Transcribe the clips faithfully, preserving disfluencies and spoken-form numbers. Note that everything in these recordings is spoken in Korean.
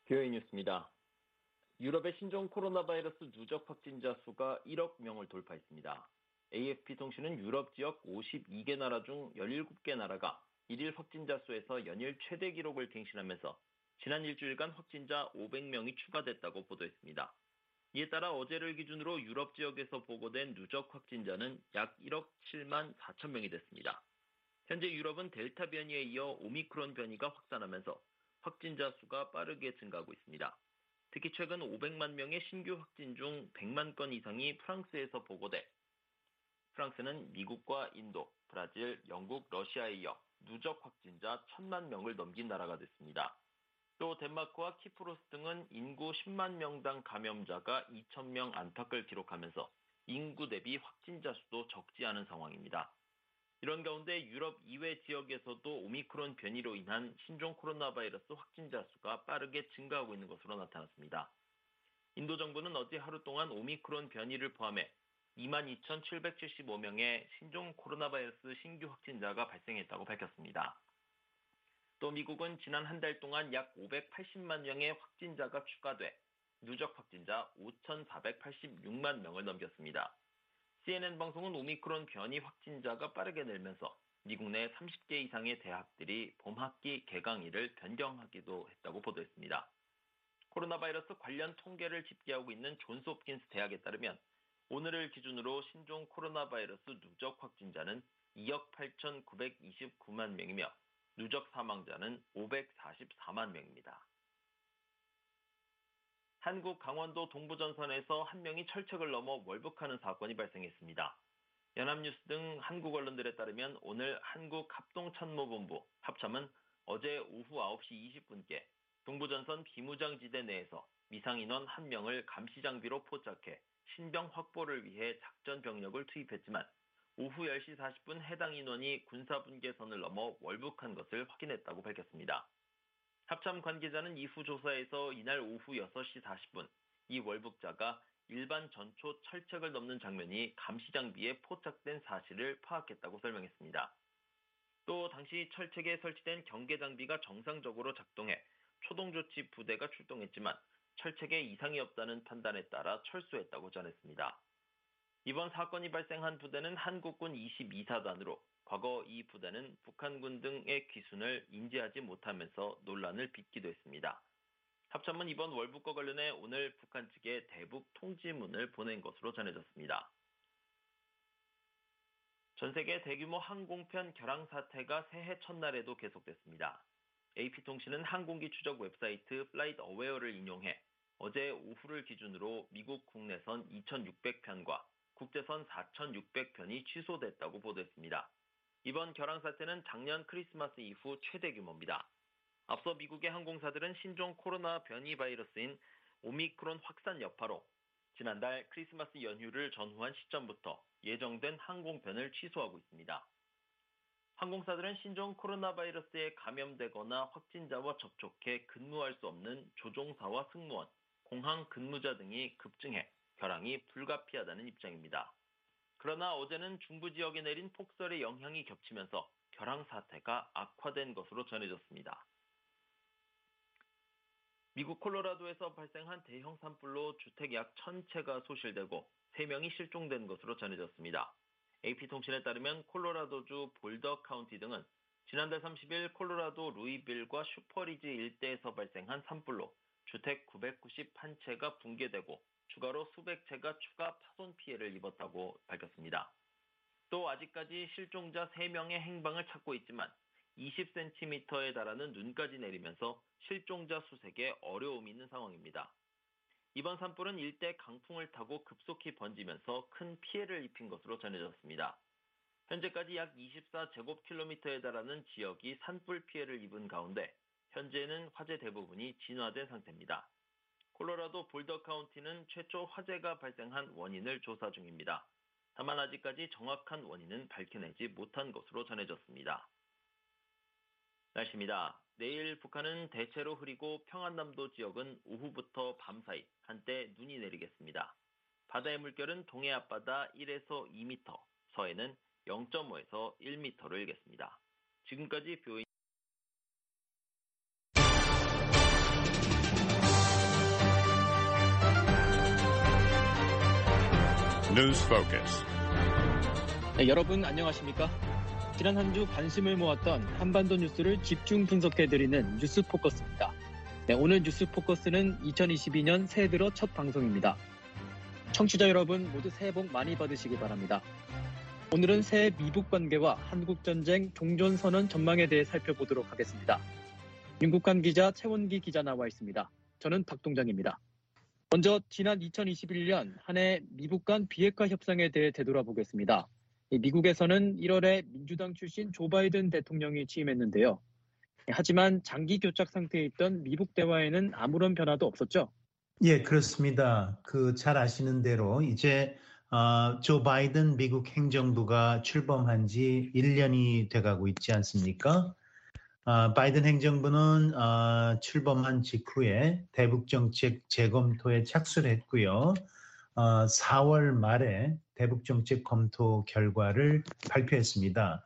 비오이 뉴스입니다. 유럽의 신종 코로나 바이러스 누적 확진자 수가 일억 명을 돌파했습니다. 에이에프피 통신은 유럽 지역 오십이 개 나라 중 열일곱 개 나라가 일일 확진자 수에서 연일 최대 기록을 갱신하면서 지난 일주일간 확진자 오백 명이 추가됐다고 보도했습니다. 이에 따라 어제를 기준으로 유럽 지역에서 보고된 누적 확진자는 약 일억 칠만 사천 명이 됐습니다. 현재 유럽은 델타 변이에 이어 오미크론 변이가 확산하면서 확진자 수가 빠르게 증가하고 있습니다. 특히 최근 오백만 명의 신규 확진 중 백만 건 이상이 프랑스에서 보고돼 프랑스는 미국과 인도, 브라질, 영국, 러시아에 이어 누적 확진자 천만 명을 넘긴 나라가 됐습니다. 또 덴마크와 키프로스 등은 인구 십만 명당 감염자가 이천 명 안팎을 기록하면서 인구 대비 확진자 수도 적지 않은 상황입니다. 이런 가운데 유럽 이외 지역에서도 오미크론 변이로 인한 신종 코로나 바이러스 확진자 수가 빠르게 증가하고 있는 것으로 나타났습니다. 인도 정부는 어제 하루 동안 오미크론 변이를 포함해 이만 이천칠백칠십오 명의 신종 코로나 바이러스 신규 확진자가 발생했다고 밝혔습니다. 또 미국은 지난 한 달 동안 약 오백팔십만 명의 확진자가 추가돼 누적 확진자 오천사백팔십육만 명을 넘겼습니다. 씨엔엔 방송은 오미크론 변이 확진자가 빠르게 늘면서 미국 내 삼십 개 이상의 대학들이 봄학기 개강일을 변경하기도 했다고 보도했습니다. 코로나 바이러스 관련 통계를 집계하고 있는 존스홉킨스 대학에 따르면 오늘을 기준으로 신종 코로나 바이러스 누적 확진자는 이억 팔천구백이십구만 명이며 누적 사망자는 오백사십사만 명입니다. 한국 강원도 동부전선에서 한 명이 철책을 넘어 월북하는 사건이 발생했습니다. 연합뉴스 등 한국 언론들에 따르면 오늘 한국합동참모본부 합참은 어제 오후 아홉 시 이십 분께 동부전선 비무장지대 내에서 미상인원 한 명을 감시장비로 포착해 신병 확보를 위해 작전 병력을 투입했지만 오후 열 시 사십 분 해당 인원이 군사분계선을 넘어 월북한 것을 확인했다고 밝혔습니다. 합참 관계자는 이후 조사에서 이날 오후 여섯 시 사십 분 이 월북자가 일반 전초 철책을 넘는 장면이 감시장비에 포착된 사실을 파악했다고 설명했습니다. 또 당시 철책에 설치된 경계장비가 정상적으로 작동해 초동조치 부대가 출동했지만 철책에 이상이 없다는 판단에 따라 철수했다고 전했습니다. 이번 사건이 발생한 부대는 한국군 이십이 사단으로 과거 이 부대는 북한군 등의 귀순을 인지하지 못하면서 논란을 빚기도 했습니다. 합참은 이번 월북과 관련해 오늘 북한 측에 대북 통지문을 보낸 것으로 전해졌습니다. 전 세계 대규모 항공편 결항 사태가 새해 첫날에도 계속됐습니다. 에이피통신은 항공기 추적 웹사이트 플라이트 어웨어를 인용해 어제 오후를 기준으로 미국 국내선 이천육백 편과 국제선 사천육백 편이 취소됐다고 보도했습니다. 이번 결항 사태는 작년 크리스마스 이후 최대 규모입니다. 앞서 미국의 항공사들은 신종 코로나 변이 바이러스인 오미크론 확산 여파로 지난달 크리스마스 연휴를 전후한 시점부터 예정된 항공편을 취소하고 있습니다. 항공사들은 신종 코로나 바이러스에 감염되거나 확진자와 접촉해 근무할 수 없는 조종사와 승무원, 공항 근무자 등이 급증해 결항이 불가피하다는 입장입니다. 그러나 어제는 중부 지역에 내린 폭설의 영향이 겹치면서 결항 사태가 악화된 것으로 전해졌습니다. 미국 콜로라도에서 발생한 대형 산불로 주택 약 천 채가 소실되고 세 명이 실종된 것으로 전해졌습니다. 에이피통신에 따르면 콜로라도주 볼더 카운티 등은 지난달 삼십 일 콜로라도 루이빌과 슈퍼리지 일대에서 발생한 산불로 주택 구백구십일 채가 붕괴되고 추가로 수백 채가 추가 파손 피해를 입었다고 밝혔습니다. 또 아직까지 실종자 세 명의 행방을 찾고 있지만 이십 센티미터에 달하는 눈까지 내리면서 실종자 수색에 어려움이 있는 상황입니다. 이번 산불은 일대 강풍을 타고 급속히 번지면서 큰 피해를 입힌 것으로 전해졌습니다. 현재까지 약 이십사 제곱킬로미터에 달하는 지역이 산불 피해를 입은 가운데 현재는 화재 대부분이 진화된 상태입니다. 콜로라도 볼더 카운티는 최초 화재가 발생한 원인을 조사 중입니다. 다만 아직까지 정확한 원인은 밝혀내지 못한 것으로 전해졌습니다. 날씨입니다. 내일 북한은 대체로 흐리고 평안남도 지역은 오후부터 밤사이 한때 눈이 내리겠습니다. 바다의 물결은 동해 앞바다 일에서 이 미터, 서해는 영 점 오에서 일 미터로 일겠습니다. 지금까지 뷰 News Focus. 네, 여러분 안녕하십니까? 지난 한 주 관심을 모았던 한반도 뉴스를 집중 분석해드리는 뉴스 포커스입니다. 네, 오늘 뉴스 포커스는 이천이십이 년 새해 들어 첫 방송입니다. 청취자 여러분 모두 새해 복 많이 받으시기 바랍니다. 오늘은 새해 미북 관계와 한국전쟁 종전선언 전망에 대해 살펴보도록 하겠습니다. 윤국환 기자, 최원기 기자 나와 있습니다. 저는 박동장입니다. 먼저 지난 이천이십일 년 한 해 미북 간 비핵화 협상에 대해 되돌아보겠습니다. 미국에서는 일월에 민주당 출신 조 바이든 대통령이 취임했는데요. 하지만 장기 교착 상태에 있던 미북 대화에는 아무런 변화도 없었죠? 예, 그렇습니다. 그 잘 아시는 대로 이제 어, 조 바이든 미국 행정부가 출범한 지 일 년이 돼가고 있지 않습니까? 어, 바이든 행정부는 어, 출범한 직후에 대북 정책 재검토에 착수를 했고요. 어, 사월 말에 대북 정책 검토 결과를 발표했습니다.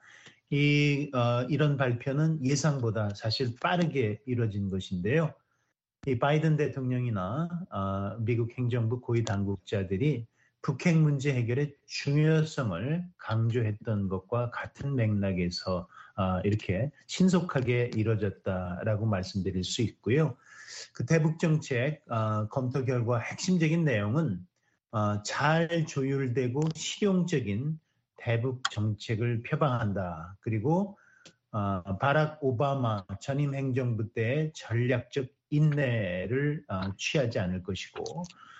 이 어, 이런 발표는 예상보다 사실 빠르게 이루어진 것인데요. 이 바이든 대통령이나 어, 미국 행정부 고위 당국자들이 북핵 문제 해결의 중요성을 강조했던 것과 같은 맥락에서 어, 이렇게 신속하게 이루어졌다라고 말씀드릴 수 있고요. 그 대북 정책 어, 검토 결과 핵심적인 내용은 어, 잘 조율되고 실용적인 대북 정책을 표방한다. 그리고 어, 바락 오바마 전임 행정부 때의 전략적 인내를 어, 취하지 않을 것이고,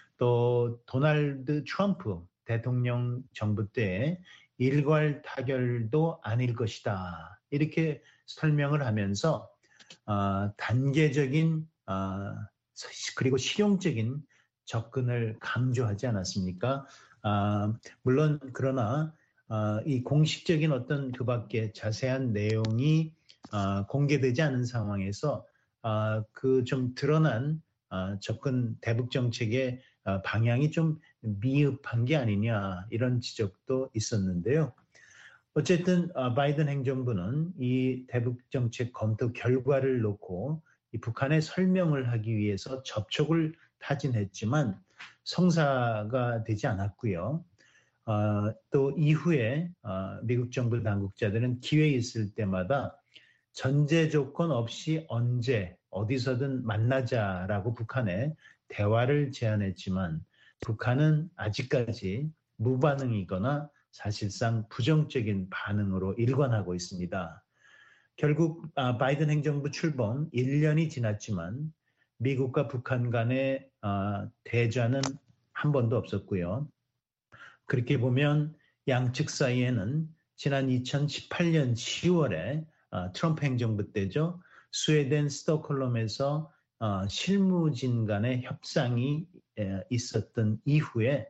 또 도널드 트럼프 대통령 정부 때의 일괄 타결도 아닐 것이다. 이렇게 설명을 하면서 어, 단계적인 어, 그리고 실용적인 접근을 강조하지 않았습니까? 아, 물론 그러나 어, 이 공식적인 어떤 그 밖에 자세한 내용이 어, 공개되지 않은 상황에서 어, 그 좀 드러난 어, 접근 대북 정책의 어, 방향이 좀 미흡한 게 아니냐 이런 지적도 있었는데요. 어쨌든 어, 바이든 행정부는 이 대북 정책 검토 결과를 놓고 이 북한에 설명을 하기 위해서 접촉을 타진했지만 성사가 되지 않았고요. 어, 또 이후에 어, 미국 정부 당국자들은 기회 있을 때마다 전제 조건 없이 언제 어디서든 만나자라고 북한에 대화를 제안했지만 북한은 아직까지 무반응이거나 사실상 부정적인 반응으로 일관하고 있습니다. 결국 아, 바이든 행정부 출범 일 년이 지났지만 미국과 북한 간의 아, 대전은 한 번도 없었고요. 그렇게 보면 양측 사이에는 지난 이천십팔 년 시월에 어, 트럼프 행정부 때죠. 스웨덴 스톡홀름에서 어, 실무진 간의 협상이 에, 있었던 이후에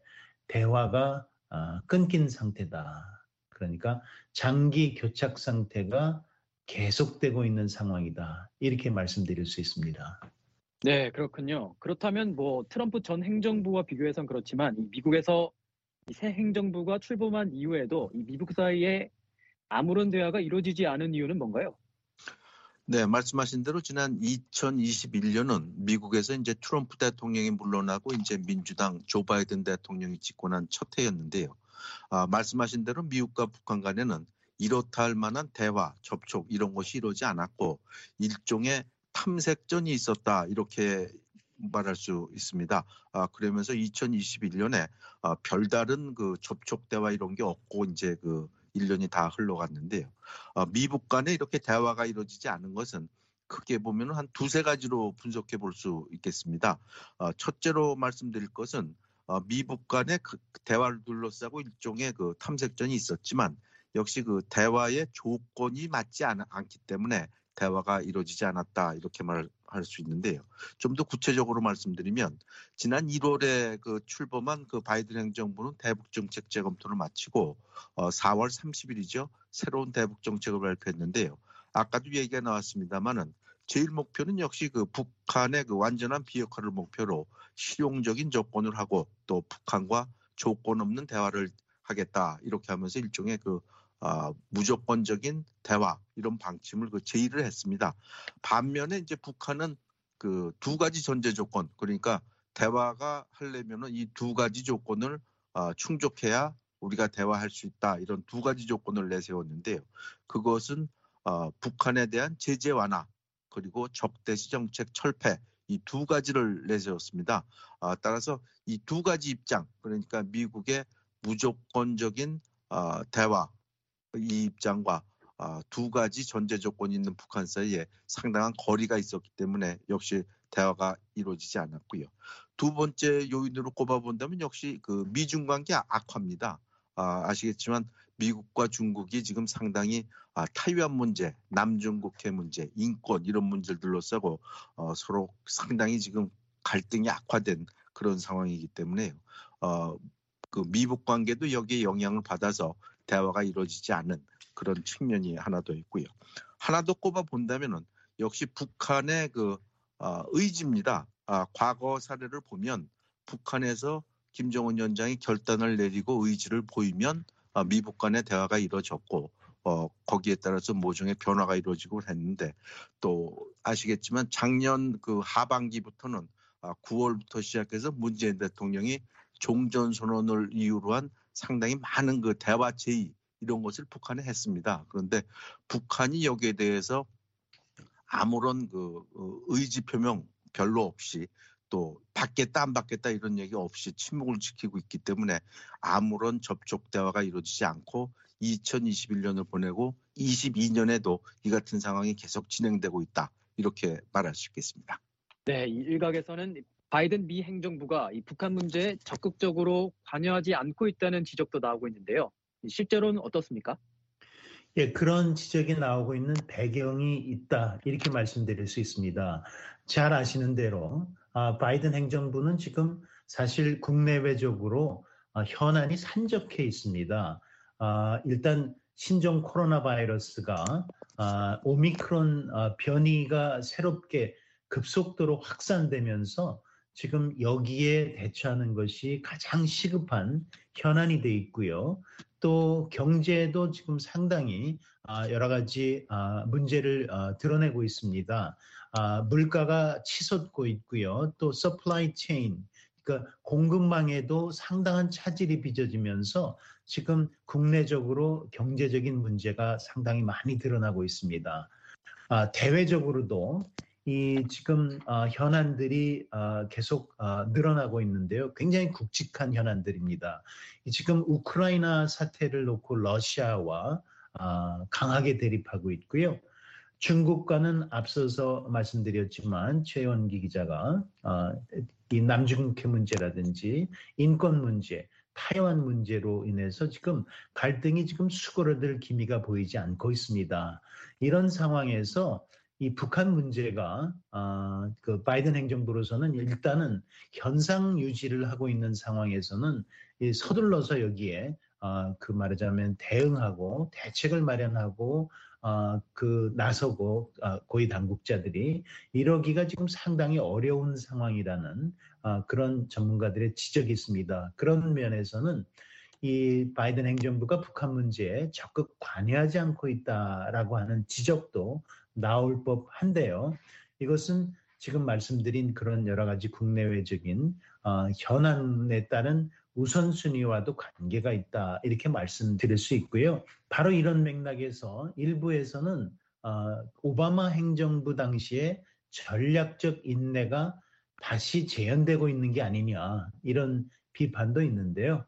대화가 어, 끊긴 상태다. 그러니까 장기 교착 상태가 계속되고 있는 상황이다. 이렇게 말씀드릴 수 있습니다. 네, 그렇군요. 그렇다면 뭐 트럼프 전 행정부와 비교해선 그렇지만 이 미국에서 이 새 행정부가 출범한 이후에도 이 미국 사이에 아무런 대화가 이루어지지 않은 이유는 뭔가요? 네, 말씀하신 대로 지난 이천이십일 년은 미국에서 이제 트럼프 대통령이 물러나고 이제 민주당 조 바이든 대통령이 집권한 첫 해였는데요. 아, 말씀하신 대로 미국과 북한 간에는 이렇다 할 만한 대화, 접촉 이런 것이 이루어지지 않았고 일종의 탐색전이 있었다 이렇게 말할 수 있습니다. 아, 그러면서 이천이십일 년에 아, 별다른 그 접촉 대화 이런 게 없고 이제 그 일 년이 다 흘러갔는데요. 아, 미북 간에 이렇게 대화가 이루어지지 않은 것은 크게 보면 한 두세 가지로 분석해 볼 수 있겠습니다. 아, 첫째로 말씀드릴 것은 아, 미북 간의 그 대화를 둘러싸고 일종의 그 탐색전이 있었지만 역시 그 대화의 조건이 맞지 않, 않기 때문에 대화가 이루어지지 않았다 이렇게 말할 수 있는데요. 좀 더 구체적으로 말씀드리면 지난 일월에 그 출범한 그 바이든 행정부는 대북 정책 재검토를 마치고 어, 사월 삼십일이죠. 새로운 대북 정책을 발표했는데요. 아까도 얘기가 나왔습니다만은 제일 목표는 역시 그 북한의 그 완전한 비핵화를 목표로 실용적인 접근을 하고 또 북한과 조건 없는 대화를 하겠다 이렇게 하면서 일종의 그 어, 무조건적인 대화 이런 방침을 그 제의를 했습니다. 반면에 이제 북한은 그 두 가지 전제 조건 그러니까 대화가 하려면은 이 두 가지 조건을 어, 충족해야 우리가 대화할 수 있다. 이런 두 가지 조건을 내세웠는데요. 그것은 어, 북한에 대한 제재 완화 그리고 적대시 정책 철폐 이 두 가지를 내세웠습니다. 어, 따라서 이 두 가지 입장 그러니까 미국의 무조건적인 어, 대화 이 입장과 어, 두 가지 전제 조건이 있는 북한 사이에 상당한 거리가 있었기 때문에 역시 대화가 이루어지지 않았고요. 두 번째 요인으로 꼽아본다면 역시 그 미중 관계 악화입니다. 아, 아시겠지만 미국과 중국이 지금 상당히 아, 타이완 문제, 남중국해 문제, 인권 이런 문제를 둘러싸고 어, 서로 상당히 지금 갈등이 악화된 그런 상황이기 때문에 어, 그 미북 관계도 여기에 영향을 받아서 대화가 이루어지지 않은 그런 측면이 하나 더 있고요. 하나 더 꼽아 본다면은 역시 북한의 그 어, 의지입니다. 아, 과거 사례를 보면 북한에서 김정은 위원장이 결단을 내리고 의지를 보이면 어, 미북 간의 대화가 이루어졌고 어, 거기에 따라서 모종의 변화가 이루어지고 했는데 또 아시겠지만 작년 그 하반기부터는 아, 구월부터 시작해서 문재인 대통령이 종전선언을 이유로 한 상당히 많은 그 대화 제의 이런 것을 북한에 했습니다. 그런데 북한이 여기에 대해서 아무런 그 의지 표명 별로 없이 또 받겠다 안 받겠다 이런 얘기 없이 침묵을 지키고 있기 때문에 아무런 접촉 대화가 이루어지지 않고 이천이십일 년을 보내고 이십이 년에도 이 같은 상황이 계속 진행되고 있다. 이렇게 말할 수 있겠습니다. 네, 이 일각에서는 바이든 미 행정부가 이 북한 문제에 적극적으로 관여하지 않고 있다는 지적도 나오고 있는데요. 실제로는 어떻습니까? 예, 그런 지적이 나오고 있는 배경이 있다. 이렇게 말씀드릴 수 있습니다. 잘 아시는 대로 아, 바이든 행정부는 지금 사실 국내외적으로 아, 현안이 산적해 있습니다. 아, 일단 신종 코로나 바이러스가 아, 오미크론 아, 변이가 새롭게 급속도로 확산되면서 지금 여기에 대처하는 것이 가장 시급한 현안이 돼 있고요. 또 경제도 지금 상당히 여러 가지 문제를 드러내고 있습니다. 물가가 치솟고 있고요. 또 서플라이 체인, 그러니까 공급망에도 상당한 차질이 빚어지면서 지금 국내적으로 경제적인 문제가 상당히 많이 드러나고 있습니다. 대외적으로도 이 지금 어, 현안들이 어, 계속 어, 늘어나고 있는데요. 굉장히 굵직한 현안들입니다. 지금 우크라이나 사태를 놓고 러시아와 어, 강하게 대립하고 있고요. 중국과는 앞서서 말씀드렸지만 최원기 기자가 어, 이 남중국해 문제라든지 인권 문제, 타이완 문제로 인해서 지금 갈등이 지금 수그러들 기미가 보이지 않고 있습니다. 이런 상황에서 이 북한 문제가 어, 그 바이든 행정부로서는 일단은 현상 유지를 하고 있는 상황에서는 이 서둘러서 여기에 어, 그 말하자면 대응하고 대책을 마련하고 어, 그 나서고 어, 고위 당국자들이 이러기가 지금 상당히 어려운 상황이라는 어, 그런 전문가들의 지적이 있습니다. 그런 면에서는 이 바이든 행정부가 북한 문제에 적극 관여하지 않고 있다라고 하는 지적도 나올 법한데요. 이것은 지금 말씀드린 그런 여러 가지 국내외적인 어, 현안에 따른 우선순위와도 관계가 있다 이렇게 말씀드릴 수 있고요. 바로 이런 맥락에서 일부에서는 어, 오바마 행정부 당시에 전략적 인내가 다시 재현되고 있는 게 아니냐 이런 비판도 있는데요.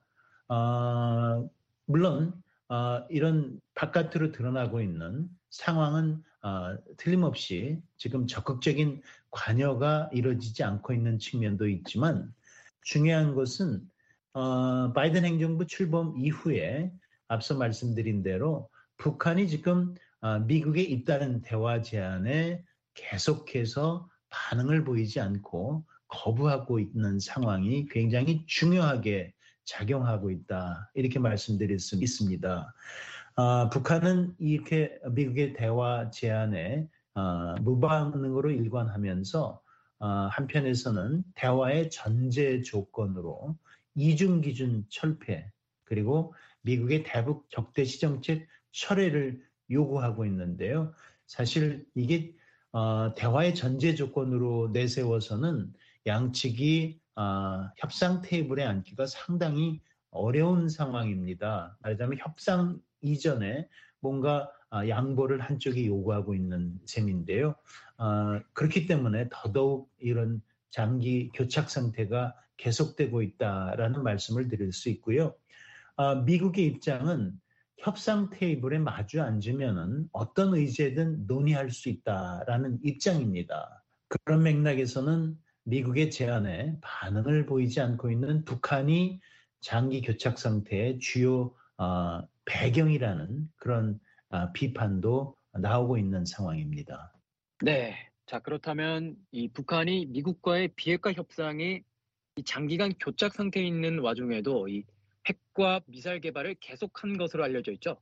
어, 물론 어, 이런 바깥으로 드러나고 있는 상황은 어, 틀림없이 지금 적극적인 관여가 이루어지지 않고 있는 측면도 있지만 중요한 것은 어, 바이든 행정부 출범 이후에 앞서 말씀드린 대로 북한이 지금 어, 미국에 잇따른 대화 제안에 계속해서 반응을 보이지 않고 거부하고 있는 상황이 굉장히 중요하게 작용하고 있다 이렇게 말씀드릴 수 있습니다. 어, 북한은 이렇게 미국의 대화 제안에 어, 무반응으로 일관하면서 어, 한편에서는 대화의 전제 조건으로 이중기준 철폐 그리고 미국의 대북 적대시 정책 철회를 요구하고 있는데요. 사실 이게 어, 대화의 전제 조건으로 내세워서는 양측이 어, 협상 테이블에 앉기가 상당히 어려운 상황입니다. 말하자면 협상 이전에 뭔가 양보를 한쪽이 요구하고 있는 셈인데요. 그렇기 때문에 더더욱 이런 장기 교착 상태가 계속되고 있다라는 말씀을 드릴 수 있고요. 미국의 입장은 협상 테이블에 마주 앉으면은 어떤 의제든 논의할 수 있다라는 입장입니다. 그런 맥락에서는 미국의 제안에 반응을 보이지 않고 있는 북한이 장기 교착 상태의 주요 어, 배경이라는 그런 어, 비판도 나오고 있는 상황입니다. 네. 자, 그렇다면 이 북한이 미국과의 비핵화 협상이 이 장기간 교착 상태에 있는 와중에도 이 핵과 미사일 개발을 계속한 것으로 알려져 있죠.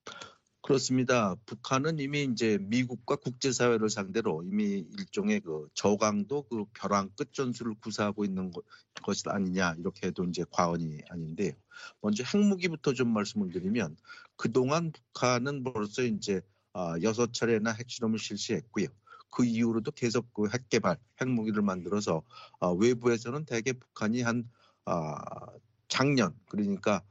그렇습니다. 북한은 이미 이제 미국과 국제사회를 상대로 이미 일종의 그 저강도 그 벼랑 끝 전술을 구사하고 있는 것, 것이 아니냐 이렇게 해도 이제 과언이 아닌데요. 먼저 핵무기부터 좀 말씀을 드리면 그동안 북한은 벌써 이제 여섯 차례나 핵실험을 실시했고요. 그 이후로도 계속 그 핵 개발, 핵무기를 만들어서 외부에서는 대개 북한이 한 작년 그러니까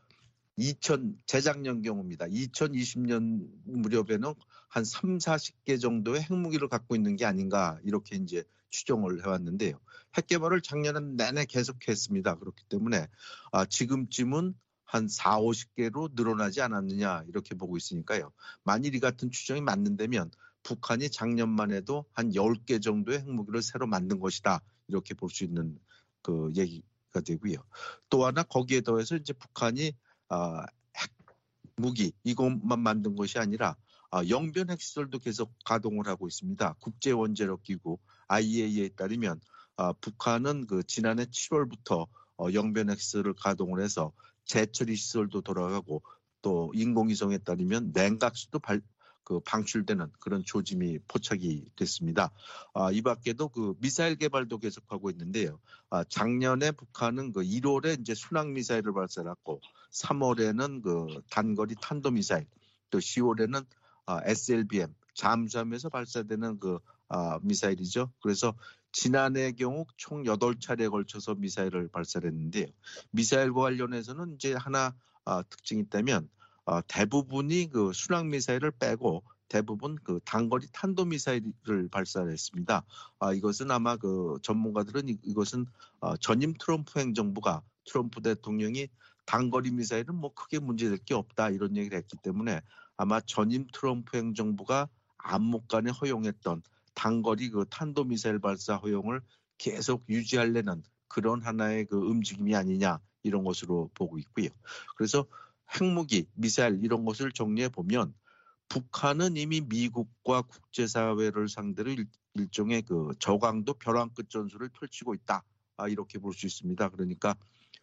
이천 재작년 경우입니다. 이천이십 년 무렵에는 한 삼, 사십 개 정도의 핵무기를 갖고 있는 게 아닌가 이렇게 이제 추정을 해왔는데요. 핵 개발을 작년은 내내 계속했습니다. 그렇기 때문에 아, 지금쯤은 한 사, 오십 개로 늘어나지 않았느냐 이렇게 보고 있으니까요. 만일 이 같은 추정이 맞는다면 북한이 작년만 해도 한 열 개 정도의 핵무기를 새로 만든 것이다 이렇게 볼 수 있는 그 얘기가 되고요. 또 하나 거기에 더해서 이제 북한이 아, 핵 무기 이것만 만든 것이 아니라 아, 영변 핵시설도 계속 가동을 하고 있습니다. 국제원자력기구 아이에이이에 따르면 아, 북한은 그 지난해 칠월부터 어, 영변 핵시설을 가동을 해서 재처리 시설도 돌아가고 또 인공위성에 따르면 냉각수도 발, 그 방출되는 그런 조짐이 포착이 됐습니다. 아, 이 밖에도 그 미사일 개발도 계속하고 있는데요. 아, 작년에 북한은 그 일월에 이제 순항 미사일을 발사했고 삼월에는 그 단거리 탄도미사일, 또 시월에는 아, 에스엘비엠 잠수함에서 발사되는 그 아, 미사일이죠. 그래서 지난해 경우 총 여덟 차례에 걸쳐서 미사일을 발사했는데요. 미사일과 관련해서는 이제 하나 아, 특징이 있다면 어, 대부분이 그 순항 미사일을 빼고 대부분 그 단거리 탄도 미사일을 발사했습니다. 아, 이것은 아마 그 전문가들은 이, 이것은 어, 전임 트럼프 행정부가 트럼프 대통령이 단거리 미사일은 뭐 크게 문제될 게 없다 이런 얘기를 했기 때문에 아마 전임 트럼프 행정부가 암묵간에 허용했던 단거리 그 탄도 미사일 발사 허용을 계속 유지하려는 그런 하나의 그 움직임이 아니냐 이런 것으로 보고 있고요. 그래서 핵무기, 미사일 이런 것을 정리해 보면 북한은 이미 미국과 국제사회를 상대로 일, 일종의 그 저강도 벼랑 끝 전술을 펼치고 있다. 아, 이렇게 볼 수 있습니다. 그러니까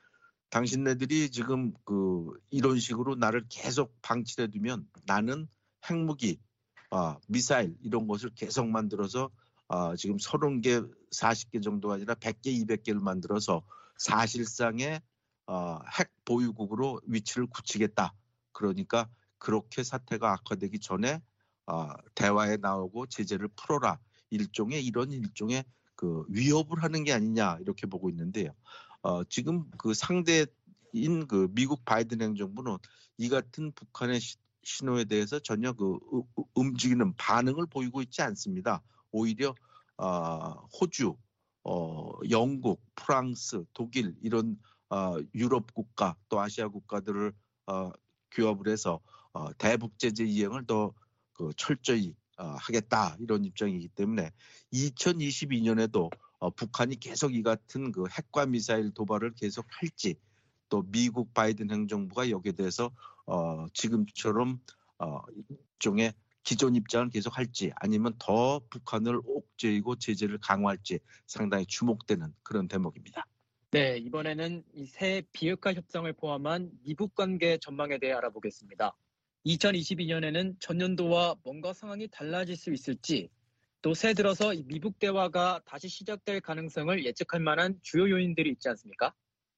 당신네들이 지금 그 이런 식으로 나를 계속 방치해 두면 나는 핵무기, 아, 미사일 이런 것을 계속 만들어서 아, 지금 서른 개, 사십 개 정도가 아니라 백 개, 이백 개를 만들어서 사실상의 어, 핵 보유국으로 위치를 굳히겠다. 그러니까 그렇게 사태가 악화되기 전에 어, 대화에 나오고 제재를 풀어라. 일종의 이런 일종의 그 위협을 하는 게 아니냐 이렇게 보고 있는데요. 어, 지금 그 상대인 그 미국 바이든 행정부는 이 같은 북한의 시, 신호에 대해서 전혀 그 움직이는 반응을 보이고 있지 않습니다. 오히려 어, 호주, 어, 영국, 프랑스, 독일 이런 어, 유럽 국가 또 아시아 국가들을 어, 규합을 해서 어, 대북 제재 이행을 더 그 철저히 어, 하겠다 이런 입장이기 때문에 이천이십이 년에도 어, 북한이 계속 이 같은 그 핵과 미사일 도발을 계속 할지 또 미국 바이든 행정부가 여기에 대해서 어, 지금처럼 어, 일종의 기존 입장을 계속 할지 아니면 더 북한을 옥죄이고 제재를 강화할지 상당히 주목되는 그런 대목입니다. 네, 이번에는 이 새 비핵화 협상을 포함한 미북 관계 전망에 대해 알아보겠습니다. 이천이십이 년에는 전년도와 뭔가 상황이 달라질 수 있을지, 또 새 들어서 이 미북 대화가 다시 시작될 가능성을 예측할 만한 주요 요인들이 있지 않습니까?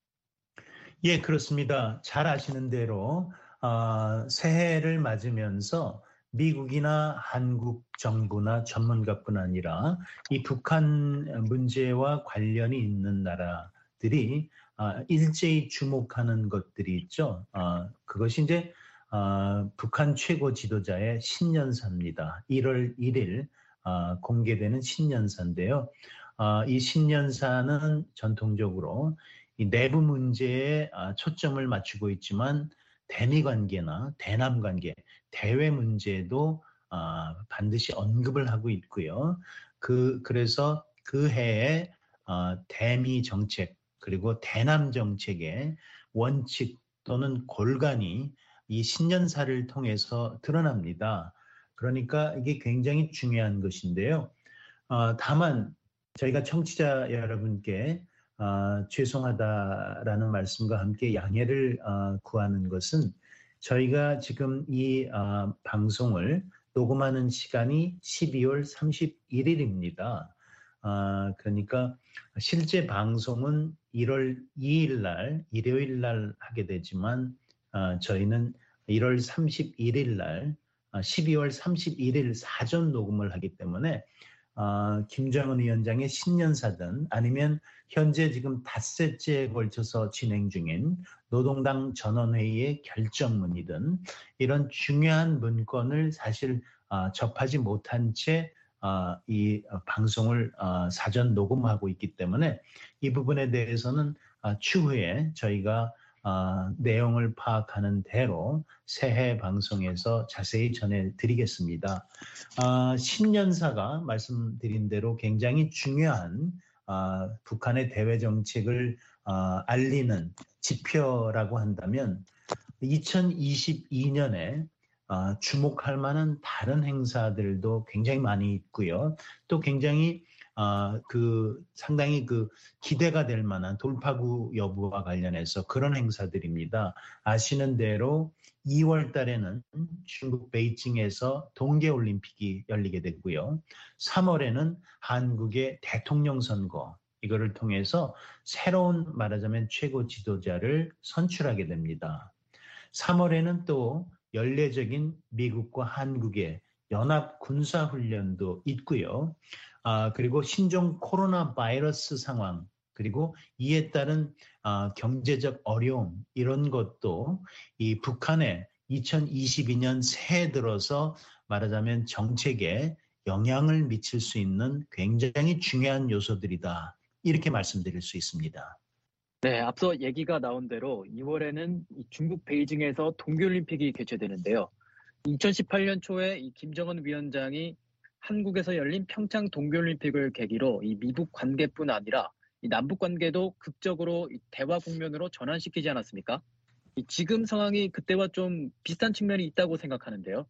예, 그렇습니다. 잘 아시는 대로 어, 새해를 맞으면서 미국이나 한국 정부나 전문가뿐 아니라 이 북한 문제와 관련이 있는 나라들이 아, 일제히 주목하는 것들이 있죠. 아, 그것이 이제 아, 북한 최고 지도자의 신년사입니다. 일월 일일 아, 공개되는 신년사인데요. 아, 이 신년사는 전통적으로 이 내부 문제에 아, 초점을 맞추고 있지만 대미 관계나 대남 관계, 대외 문제도 아, 반드시 언급을 하고 있고요. 그 그래서 그 해에 아, 대미 정책 그리고 대남 정책의 원칙 또는 골간이 이 신년사를 통해서 드러납니다. 그러니까 이게 굉장히 중요한 것인데요. 어, 다만 저희가 청취자 여러분께 어, 죄송하다라는 말씀과 함께 양해를 어, 구하는 것은 저희가 지금 이 어, 방송을 녹음하는 시간이 십이월 삼십일일입니다. 어, 그러니까 실제 방송은 일월 이일 날, 일요일 날 하게 되지만 어, 저희는 일월 삼십일일 날, 어, 십이월 삼십일일 사전 녹음을 하기 때문에 어, 김정은 위원장의 신년사든 아니면 현재 지금 닷새째에 걸쳐서 진행 중인 노동당 전원회의의 결정문이든 이런 중요한 문건을 사실 어, 접하지 못한 채 어, 이 방송을 어, 사전 녹음하고 있기 때문에 이 부분에 대해서는 어, 추후에 저희가 어, 내용을 파악하는 대로 새해 방송에서 자세히 전해드리겠습니다. 어, 신년사가 말씀드린 대로 굉장히 중요한 어, 북한의 대외 정책을 어, 알리는 지표라고 한다면 이천이십이 년에 어, 주목할 만한 다른 행사들도 굉장히 많이 있고요. 또 굉장히 어, 그 상당히 그 기대가 될 만한 돌파구 여부와 관련해서 그런 행사들입니다. 아시는 대로 이월 달에는 중국 베이징에서 동계올림픽이 열리게 됐고요. 삼월에는 한국의 대통령 선거 이거를 통해서 새로운 말하자면 최고 지도자를 선출하게 됩니다. 삼월에는 또 연례적인 미국과 한국의 연합 군사훈련도 있고요. 아, 그리고 신종 코로나 바이러스 상황, 그리고 이에 따른 아, 경제적 어려움, 이런 것도 이 북한의 이천이십이 년 새해 들어서 말하자면 정책에 영향을 미칠 수 있는 굉장히 중요한 요소들이다. 이렇게 말씀드릴 수 있습니다. 네, 앞서 얘기가 나온 대로 이월에는 중국 베이징에서 동계올림픽이 개최되는데요. 이천십팔 년 초에 이 김정은 위원장이 한국에서 열린 평창 동계올림픽을 계기로 이 미북 관계뿐 아니라 이 남북 관계도 극적으로 이 대화 국면으로 전환시키지 않았습니까? 이 지금 상황이 그때와 좀 비슷한 측면이 있다고 생각하는데요.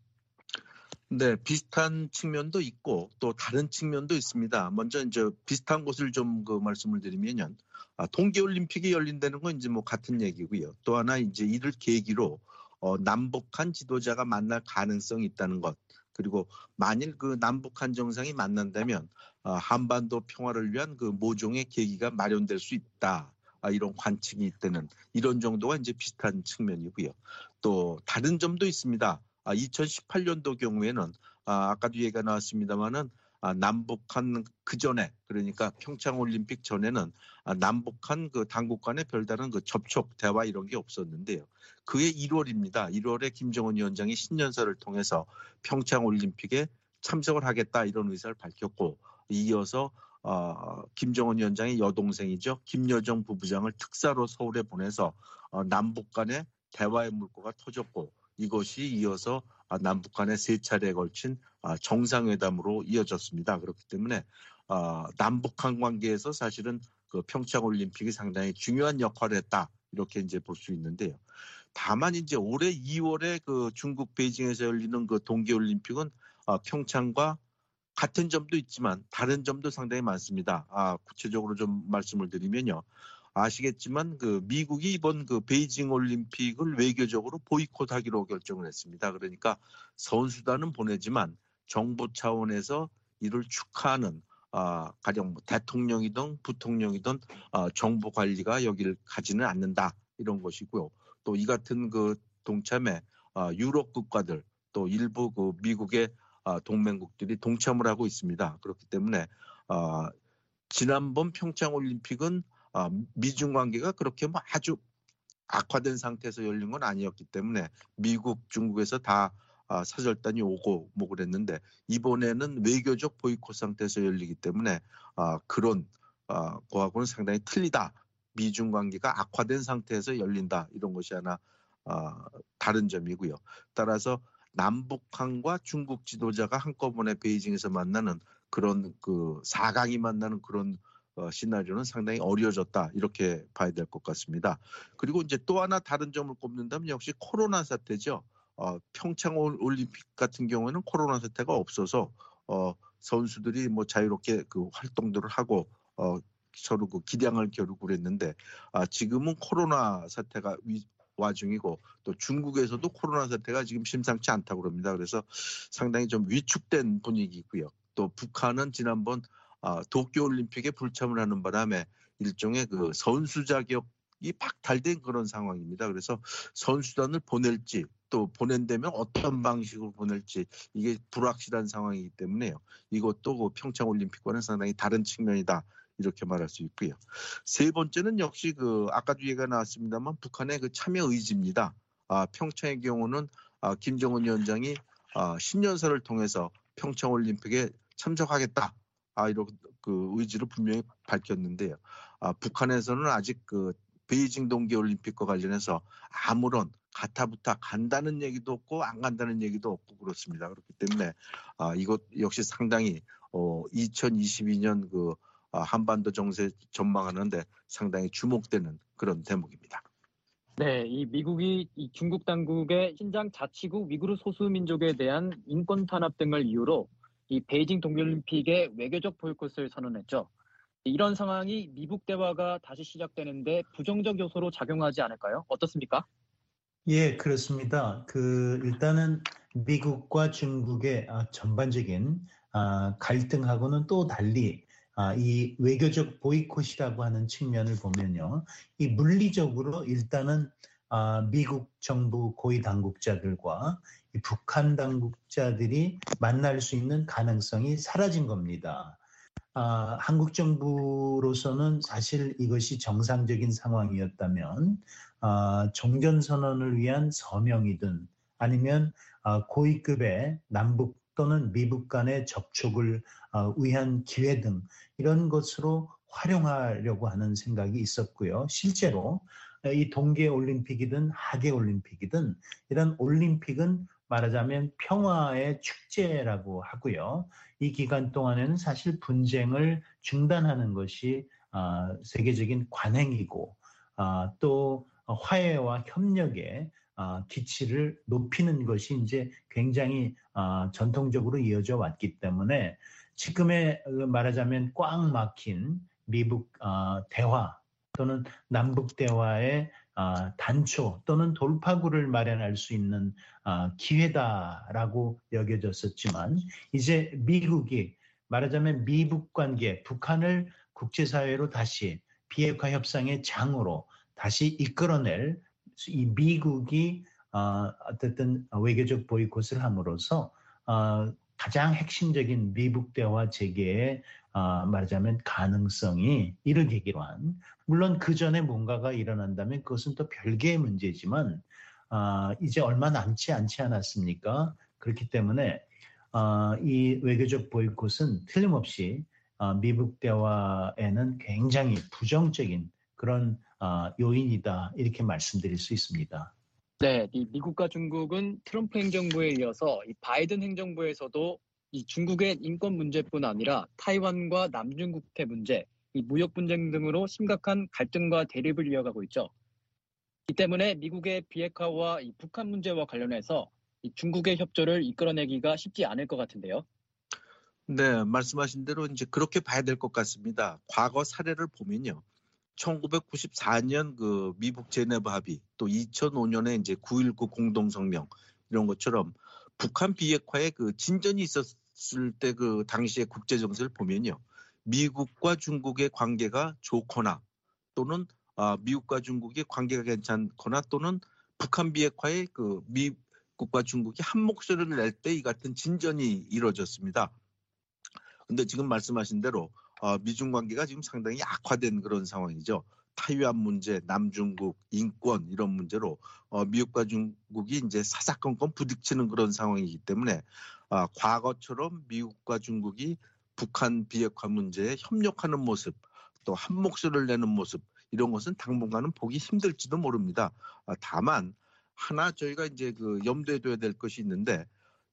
네, 비슷한 측면도 있고 또 다른 측면도 있습니다. 먼저 이제 비슷한 것을 좀 그 말씀을 드리면요. 아, 동계올림픽이 열린다는 건 이제 뭐 같은 얘기고요. 또 하나 이제 이를 계기로 어, 남북한 지도자가 만날 가능성이 있다는 것. 그리고 만일 그 남북한 정상이 만난다면 어, 한반도 평화를 위한 그 모종의 계기가 마련될 수 있다. 아, 이런 관측이 있다는 이런 정도가 이제 비슷한 측면이고요. 또 다른 점도 있습니다. 아, 이천십팔 년도 경우에는 아, 아까도 얘기가 나왔습니다마는 아, 남북한 그 전에 그러니까 평창 올림픽 전에는 아, 남북한 그 당국 간의 별다른 그 접촉 대화 이런 게 없었는데요. 그해 일월입니다. 일월에 김정은 위원장이 신년사를 통해서 평창 올림픽에 참석을 하겠다 이런 의사를 밝혔고 이어서 어, 김정은 위원장의 여동생이죠. 김여정 부부장을 특사로 서울에 보내서 어, 남북 간의 대화의 물꼬가 터졌고 이것이 이어서 남북 간의 세 차례에 걸친 정상회담으로 이어졌습니다. 그렇기 때문에 남북한 관계에서 사실은 그 평창 올림픽이 상당히 중요한 역할을 했다. 이렇게 이제 볼 수 있는데요. 다만 이제 올해 이월에 그 중국 베이징에서 열리는 그 동계 올림픽은 평창과 같은 점도 있지만 다른 점도 상당히 많습니다. 아, 구체적으로 좀 말씀을 드리면요. 아시겠지만 그 미국이 이번 그 베이징 올림픽을 외교적으로 보이콧하기로 결정을 했습니다. 그러니까 선수단은 보내지만 정부 차원에서 이를 축하하는 아, 가령 뭐 대통령이든 부통령이든 아, 정부 관리가 여기를 가지는 않는다 이런 것이고요. 또 이 같은 그 동참에 아, 유럽 국가들 또 일부 그 미국의 아, 동맹국들이 동참을 하고 있습니다. 그렇기 때문에 아, 지난번 평창 올림픽은 아, 미중 관계가 그렇게 뭐 아주 악화된 상태에서 열린 건 아니었기 때문에 미국, 중국에서 다 아, 사절단이 오고 뭐 그랬는데 이번에는 외교적 보이콧 상태에서 열리기 때문에 아, 그런 아, 거하고는 상당히 틀리다. 미중 관계가 악화된 상태에서 열린다. 이런 것이 하나 아, 다른 점이고요. 따라서 남북한과 중국 지도자가 한꺼번에 베이징에서 만나는 그런 그 사 강이 만나는 그런 어, 시나리오는 상당히 어려워졌다. 이렇게 봐야 될 것 같습니다. 그리고 이제 또 하나 다른 점을 꼽는다면 역시 코로나 사태죠. 어, 평창 올림픽 같은 경우에는 코로나 사태가 없어서 어, 선수들이 뭐 자유롭게 그 활동들을 하고 어, 서로 그 기량을 겨루고 그랬는데 아, 지금은 코로나 사태가 위, 와중이고 또 중국에서도 코로나 사태가 지금 심상치 않다고 그럽니다. 그래서 상당히 좀 위축된 분위기고요. 또 북한은 지난번 아, 도쿄올림픽에 불참을 하는 바람에 일종의 그 선수 자격이 박탈된 그런 상황입니다. 그래서 선수단을 보낼지 또 보낸다면 어떤 방식으로 보낼지 이게 불확실한 상황이기 때문에요. 이것도 그 평창올림픽과는 상당히 다른 측면이다. 이렇게 말할 수 있고요. 세 번째는 역시 그 아까도 얘기가 나왔습니다만 북한의 그 참여 의지입니다. 아, 평창의 경우는 아, 김정은 위원장이 아, 신년사를 통해서 평창올림픽에 참석하겠다. 아, 이런 그 의지를 분명히 밝혔는데요. 아, 북한에서는 아직 그 베이징 동계올림픽과 관련해서 아무런 가타부타 간다는 얘기도 없고 안 간다는 얘기도 없고 그렇습니다. 그렇기 때문에 아, 이것 역시 상당히 어, 이천이십이 년 그 아, 한반도 정세 전망하는데 상당히 주목되는 그런 대목입니다. 네, 이 미국이 이 중국 당국의 신장 자치구 위구르 소수민족에 대한 인권 탄압 등을 이유로 이 베이징 동계올림픽의 외교적 보이콧을 선언했죠. 이런 상황이 미북 대화가 다시 시작되는데 부정적 요소로 작용하지 않을까요? 어떻습니까? 예, 그렇습니다. 그 일단은 미국과 중국의 아, 전반적인 아, 갈등하고는 또 달리 아, 이 외교적 보이콧이라고 하는 측면을 보면요, 이 물리적으로 일단은 아, 미국 정부 고위 당국자들과 이 북한 당국자들이 만날 수 있는 가능성이 사라진 겁니다. 아, 한국 정부로서는 사실 이것이 정상적인 상황이었다면 아, 종전선언을 위한 서명이든 아니면 아, 고위급의 남북 또는 미북 간의 접촉을 아, 위한 기회 등 이런 것으로 활용하려고 하는 생각이 있었고요. 실제로 이 동계올림픽이든 하계올림픽이든 이런 올림픽은 말하자면 평화의 축제라고 하고요. 이 기간 동안에는 사실 분쟁을 중단하는 것이 아, 세계적인 관행이고 아, 또 화해와 협력의 아, 기치를 높이는 것이 이제 굉장히 아, 전통적으로 이어져 왔기 때문에 지금의 말하자면 꽉 막힌 미북 아, 대화 또는 남북 대화의 아, 단초 또는 돌파구를 마련할 수 있는 아, 기회다라고 여겨졌었지만 이제 미국이 말하자면 미북 관계, 북한을 국제사회로 다시 비핵화 협상의 장으로 다시 이끌어낼 이 미국이 어, 어쨌든 외교적 보이콧을 함으로써 어, 가장 핵심적인 미북 대화 재개의 어, 말하자면 가능성이 이르기로 한 물론 그 전에 뭔가가 일어난다면 그것은 또 별개의 문제지만 어, 이제 얼마 남지 않지 않았습니까? 그렇기 때문에 어, 이 외교적 보이콧은 틀림없이 어, 미북 대화에는 굉장히 부정적인 그런 어, 요인이다 이렇게 말씀드릴 수 있습니다. 네, 이 미국과 중국은 트럼프 행정부에 이어서 이 바이든 행정부에서도 이 중국의 인권 문제뿐 아니라 타이완과 남중국해 문제, 이 무역 분쟁 등으로 심각한 갈등과 대립을 이어가고 있죠. 이 때문에 미국의 비핵화와 이 북한 문제와 관련해서 이 중국의 협조를 이끌어내기가 쉽지 않을 것 같은데요. 네, 말씀하신 대로 이제 그렇게 봐야 될 것 같습니다. 과거 사례를 보면요. 천구백구십사 년 그 미북 제네바 합의, 또 이천오 년에 이제 구일구 공동성명 이런 것처럼 북한 비핵화에 그 진전이 있었을 때 그 당시의 국제 정세를 보면요. 미국과 중국의 관계가 좋거나 또는 아, 미국과 중국의 관계가 괜찮거나 또는 북한 비핵화에 그 미국과 중국이 한 목소리를 낼 때 이 같은 진전이 이루어졌습니다. 근데 지금 말씀하신 대로 어, 미중 관계가 지금 상당히 악화된 그런 상황이죠. 타이완 문제, 남중국, 인권 이런 문제로 어, 미국과 중국이 이제 사사건건 부딪히는 그런 상황이기 때문에 어, 과거처럼 미국과 중국이 북한 비핵화 문제에 협력하는 모습, 또 한 목소리를 내는 모습 이런 것은 당분간은 보기 힘들지도 모릅니다. 어, 다만 하나 저희가 이제 그 염두에 둬야 될 것이 있는데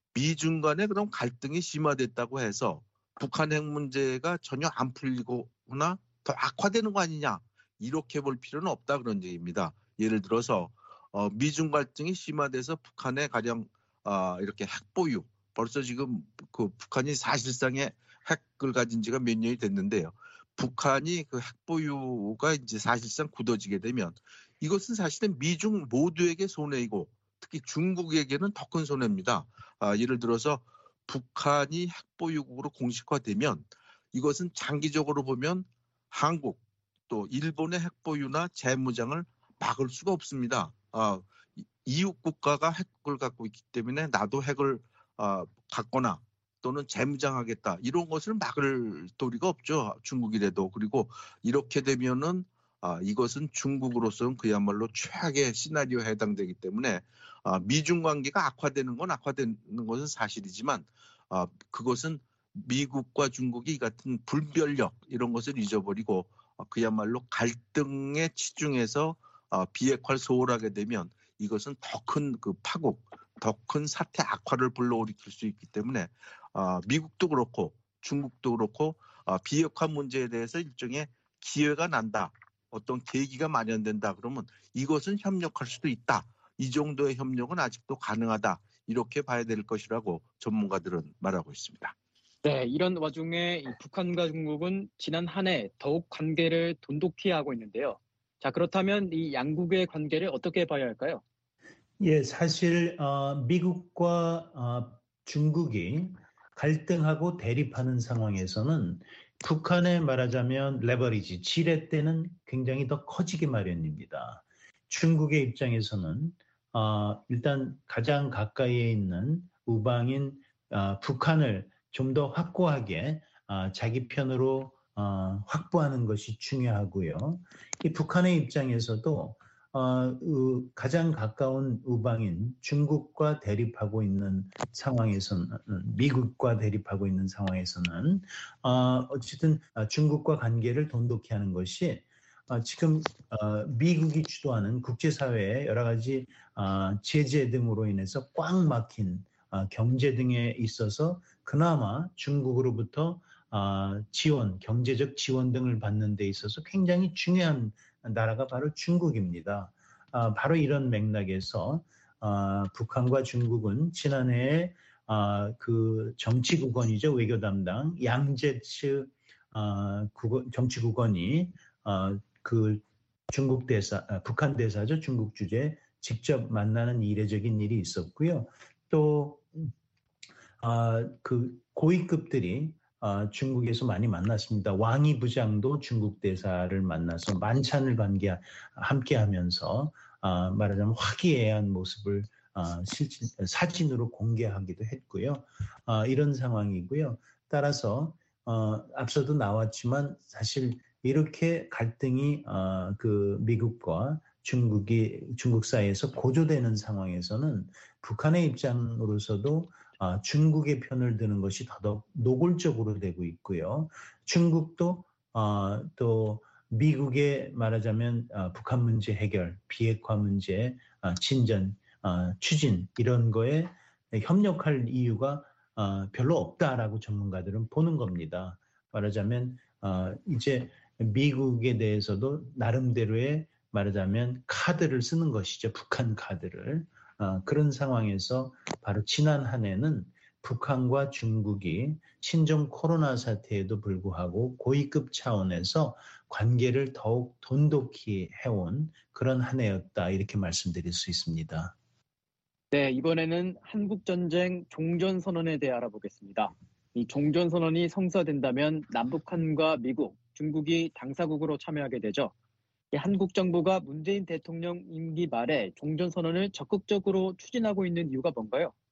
미중 간의 그런 갈등이 심화됐다고 해서 북한 핵 문제가 전혀 안 풀리거나 더 악화되는 거 아니냐 이렇게 볼 필요는 없다 그런 얘기입니다. 예를 들어서 어, 미중 갈등이 심화돼서 북한의 가령 어, 이렇게 핵 보유 벌써 지금 그 북한이 사실상의 핵을 가진 지가 몇 년이 됐는데요. 북한이 그 핵 보유가 이제 사실상 굳어지게 되면 이것은 사실은 미중 모두에게 손해이고 특히 중국에게는 더 큰 손해입니다. 아, 예를 들어서 북한이 핵보유국으로 공식화되면 이것은 장기적으로 보면 한국 또 일본의 핵보유나 재무장을 막을 수가 없습니다. 아, 이웃 국가가 핵을 갖고 있기 때문에 나도 핵을 아, 갖거나 또는 재무장하겠다 이런 것을 막을 도리가 없죠. 중국이라도. 그리고 이렇게 되면은 아, 이것은 중국으로서는 그야말로 최악의 시나리오에 해당되기 때문에 아, 미중 관계가 악화되는 건 악화되는 것은 사실이지만 아, 그것은 미국과 중국이 이 같은 분별력 이런 것을 잊어버리고 아, 그야말로 갈등에 치중해서 아, 비핵화를 소홀하게 되면 이것은 더 큰 그 파국, 더 큰 사태 악화를 불러일으킬 수 있기 때문에 아, 미국도 그렇고 중국도 그렇고 아, 비핵화 문제에 대해서 일종의 기회가 난다. 어떤 계기가 마련된다 그러면 이것은 협력할 수도 있다. 이 정도의 협력은 아직도 가능하다. 이렇게 봐야 될 것이라고 전문가들은 말하고 있습니다. 네, 이런 와중에 이 북한과 중국은 지난 한 해 더욱 관계를 돈독히 하고 있는데요. 자, 그렇다면 이 양국의 관계를 어떻게 봐야 할까요? 예, 사실 어, 미국과 어, 중국이 갈등하고 대립하는 상황에서는 북한에 말하자면 레버리지, 지렛대는 굉장히 더 커지게 마련입니다. 중국의 입장에서는 어, 일단 가장 가까이에 있는 우방인 어, 북한을 좀 더 확고하게 어, 자기 편으로 어, 확보하는 것이 중요하고요. 이 북한의 입장에서도 어, 가장 가까운 우방인 중국과 대립하고 있는 상황에서는 미국과 대립하고 있는 상황에서는 어, 어쨌든 중국과 관계를 돈독히 하는 것이 어, 지금 어, 미국이 주도하는 국제사회의 여러 가지 어, 제재 등으로 인해서 꽉 막힌 어, 경제 등에 있어서 그나마 중국으로부터 어, 지원, 경제적 지원 등을 받는 데 있어서 굉장히 중요한 나라가 바로 중국입니다. 아, 바로 이런 맥락에서 아, 북한과 중국은 지난해에 아, 그 정치국원이죠, 외교 담당 양제츠 아, 국원, 정치국원이 아, 그 중국 대사, 아, 북한 대사죠, 중국 주재 직접 만나는 이례적인 일이 있었고요. 또 아, 그 고위급들이 아, 중국에서 많이 만났습니다. 왕이 부장도 중국 대사를 만나서 만찬을 관계 함께하면서 아, 말하자면 화기애애한 모습을 아, 실진, 사진으로 공개하기도 했고요. 아, 이런 상황이고요. 따라서 어, 앞서도 나왔지만 사실 이렇게 갈등이 어, 그 미국과 중국이 중국 사이에서 고조되는 상황에서는 북한의 입장으로서도 아, 중국의 편을 드는 것이 더더욱 노골적으로 되고 있고요. 중국도 아, 또 미국의 말하자면 아, 북한 문제 해결, 비핵화 문제 아, 진전, 아, 추진 이런 거에 협력할 이유가 아, 별로 없다라고 전문가들은 보는 겁니다. 말하자면 아, 이제 미국에 대해서도 나름대로의 말하자면 카드를 쓰는 것이죠. 북한 카드를. 아, 그런 상황에서 바로 지난 한 해는 북한과 중국이 신종 코로나 사태에도 불구하고 고위급 차원에서 관계를 더욱 돈독히 해온 그런 한 해였다 이렇게 말씀드릴 수 있습니다. 네, 이번에는 한국전쟁 종전선언에 대해 알아보겠습니다. 이 종전선언이 성사된다면 남북한과 미국, 중국이 당사국으로 참여하게 되죠. 한국 정부가 문재인 대통령 임기 말에 종전선언을 적극적으로 추진하고 있는 이유가 뭔가요?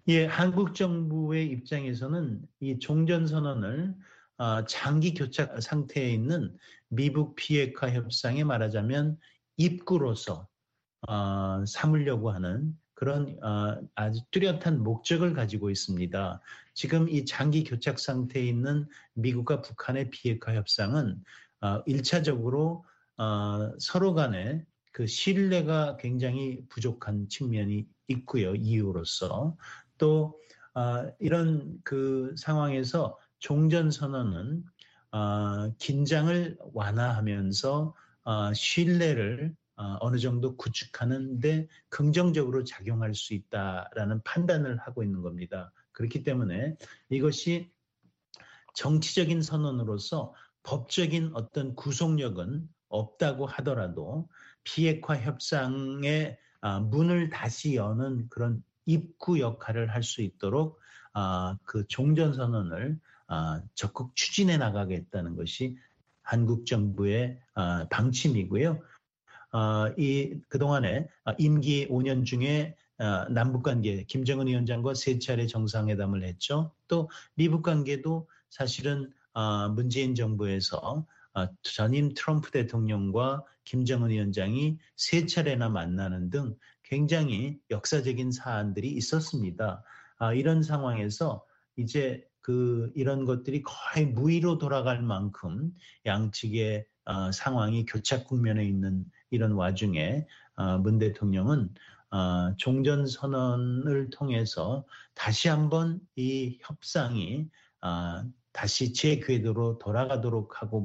예, 한국 정부의 입장에서는 이 종전선언을 어, 장기 교착 상태에 있는 미북 비핵화 협상에 말하자면 입구로서 어, 삼으려고 하는 그런 어, 아주 뚜렷한 목적을 가지고 있습니다. 지금 이 장기 교착 상태에 있는 미국과 북한의 비핵화 협상은 어, 일차적으로 어, 서로 간에 그 신뢰가 굉장히 부족한 측면이 있고요. 이유로서 또 어, 이런 그 상황에서 종전선언은 어, 긴장을 완화하면서 어, 신뢰를 어, 어느 정도 구축하는데 긍정적으로 작용할 수 있다라는 판단을 하고 있는 겁니다. 그렇기 때문에 이것이 정치적인 선언으로서 법적인 어떤 구속력은 없다고 하더라도 비핵화 협상의 아, 문을 다시 여는 그런 입구 역할을 할 수 있도록 아, 그 종전선언을 아, 적극 추진해 나가겠다는 것이 한국 정부의 아, 방침이고요. 어, 이 그동안에 임기 오 년 중에 어, 남북 관계 김정은 위원장과 세 차례 정상회담을 했죠. 또 미북 관계도 사실은 어, 문재인 정부에서 어, 전임 트럼프 대통령과 김정은 위원장이 세 차례나 만나는 등 굉장히 역사적인 사안들이 있었습니다. 아, 이런 상황에서 이제 그 이런 것들이 거의 무의로 돌아갈 만큼 양측의 어, 상황이 교착 국면에 있는 이런 와중에 어, 문 대통령은 어, 종전선언을 통해서 다시 한번 이 협상이 어, 다시 제 궤도로 돌아가도록 하고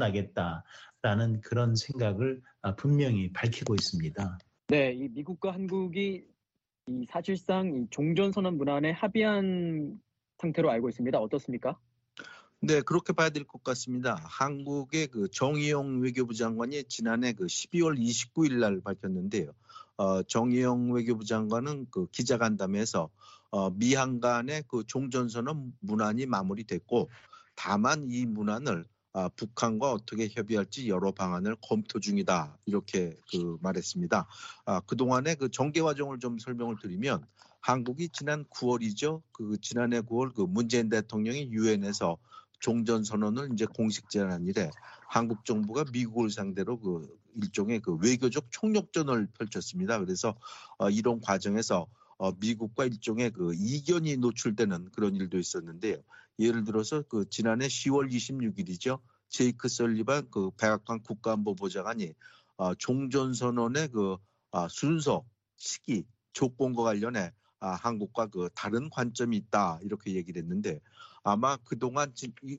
물러나겠다라는 그런 생각을 어, 분명히 밝히고 있습니다. 네, 이 미국과 한국이 이 사실상 이 종전선언 문안에 합의한 상태로 알고 있습니다. 어떻습니까? 네, 그렇게 봐야 될 것 같습니다. 한국의 그 정의용 외교부 장관이 지난해 그 십이월 이십구일 날 밝혔는데요. 어, 정의용 외교부 장관은 그 기자간담회에서 어, 미한 간의 그 종전선언 문안이 마무리됐고, 다만 이 문안을 아, 북한과 어떻게 협의할지 여러 방안을 검토 중이다, 이렇게 그 말했습니다. 아, 그동안의 그 전개 과정을 좀 설명을 드리면, 한국이 지난 구월이죠. 그 지난해 구월 그 문재인 대통령이 유엔에서 종전선언을 이제 공식 제안한 이래 한국 정부가 미국을 상대로 그 일종의 그 외교적 총력전을 펼쳤습니다. 그래서 어, 이런 과정에서 어, 미국과 일종의 그 이견이 노출되는 그런 일도 있었는데요. 예를 들어서 그 지난해 시월 이십육일이죠. 제이크 설리반 그 백악관 국가안보보좌관이 어, 종전선언의 그 아, 순서, 시기, 조건과 관련해 아, 한국과 그 다른 관점이 있다, 이렇게 얘기를 했는데, 아마 그동안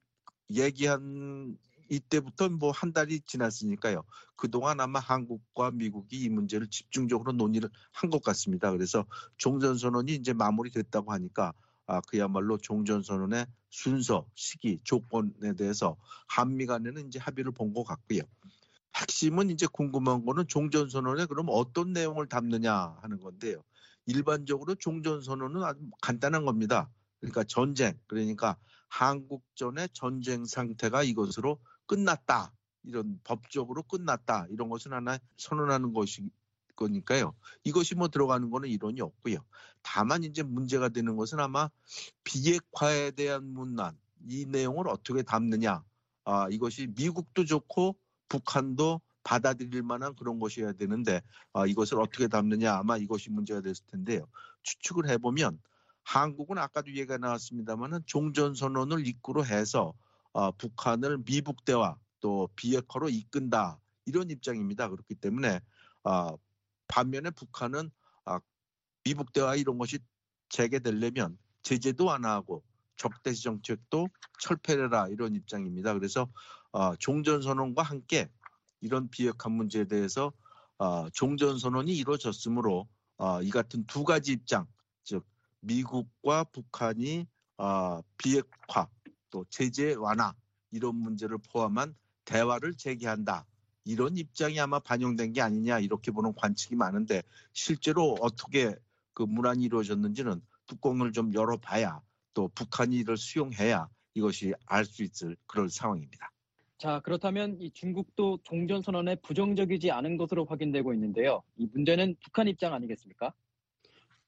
얘기한 이때부터 뭐 한 달이 지났으니까요. 그동안 아마 한국과 미국이 이 문제를 집중적으로 논의를 한 것 같습니다. 그래서 종전선언이 이제 마무리됐다고 하니까 아, 그야말로 종전선언의 순서, 시기, 조건에 대해서 한미 간에는 이제 합의를 본 것 같고요. 핵심은 이제 궁금한 거는 종전선언에 그럼 어떤 내용을 담느냐 하는 건데요. 일반적으로 종전선언은 아주 간단한 겁니다. 그러니까 전쟁, 그러니까 한국전의 전쟁 상태가 이것으로 끝났다, 이런 법적으로 끝났다, 이런 것은 하나 선언하는 것이 거니까요. 이것이 뭐 들어가는 거는 이론이 없고요. 다만 이제 문제가 되는 것은 아마 비핵화에 대한 문란, 이 내용을 어떻게 담느냐. 아, 이것이 미국도 좋고 북한도 받아들일 만한 그런 것이어야 되는데 아, 이것을 어떻게 담느냐, 아마 이것이 문제가 됐을 텐데요. 추측을 해보면 한국은 아까도 얘기가 나왔습니다만은 종전선언을 입구로 해서 어, 북한을 미북대화 또 비핵화로 이끈다, 이런 입장입니다. 그렇기 때문에 어, 반면에 북한은 어, 미북대화 이런 것이 재개되려면 제재도 완화하고 적대시 정책도 철폐해라, 이런 입장입니다. 그래서 어, 종전선언과 함께 이런 비핵화 문제에 대해서 어, 종전선언이 이루어졌으므로 어, 이 같은 두 가지 입장, 즉 미국과 북한이 어, 비핵화 또 제재 완화 이런 문제를 포함한 대화를 재개한다, 이런 입장이 아마 반영된 게 아니냐, 이렇게 보는 관측이 많은데, 실제로 어떻게 그 문안이 이루어졌는지는 뚜껑을 좀 열어봐야, 또 북한이 이를 수용해야 이것이 알 수 있을 그런 상황입니다. 자, 그렇다면 이 중국도 종전선언에 부정적이지 않은 것으로 확인되고 있는데요. 이 문제는 북한 입장 아니겠습니까?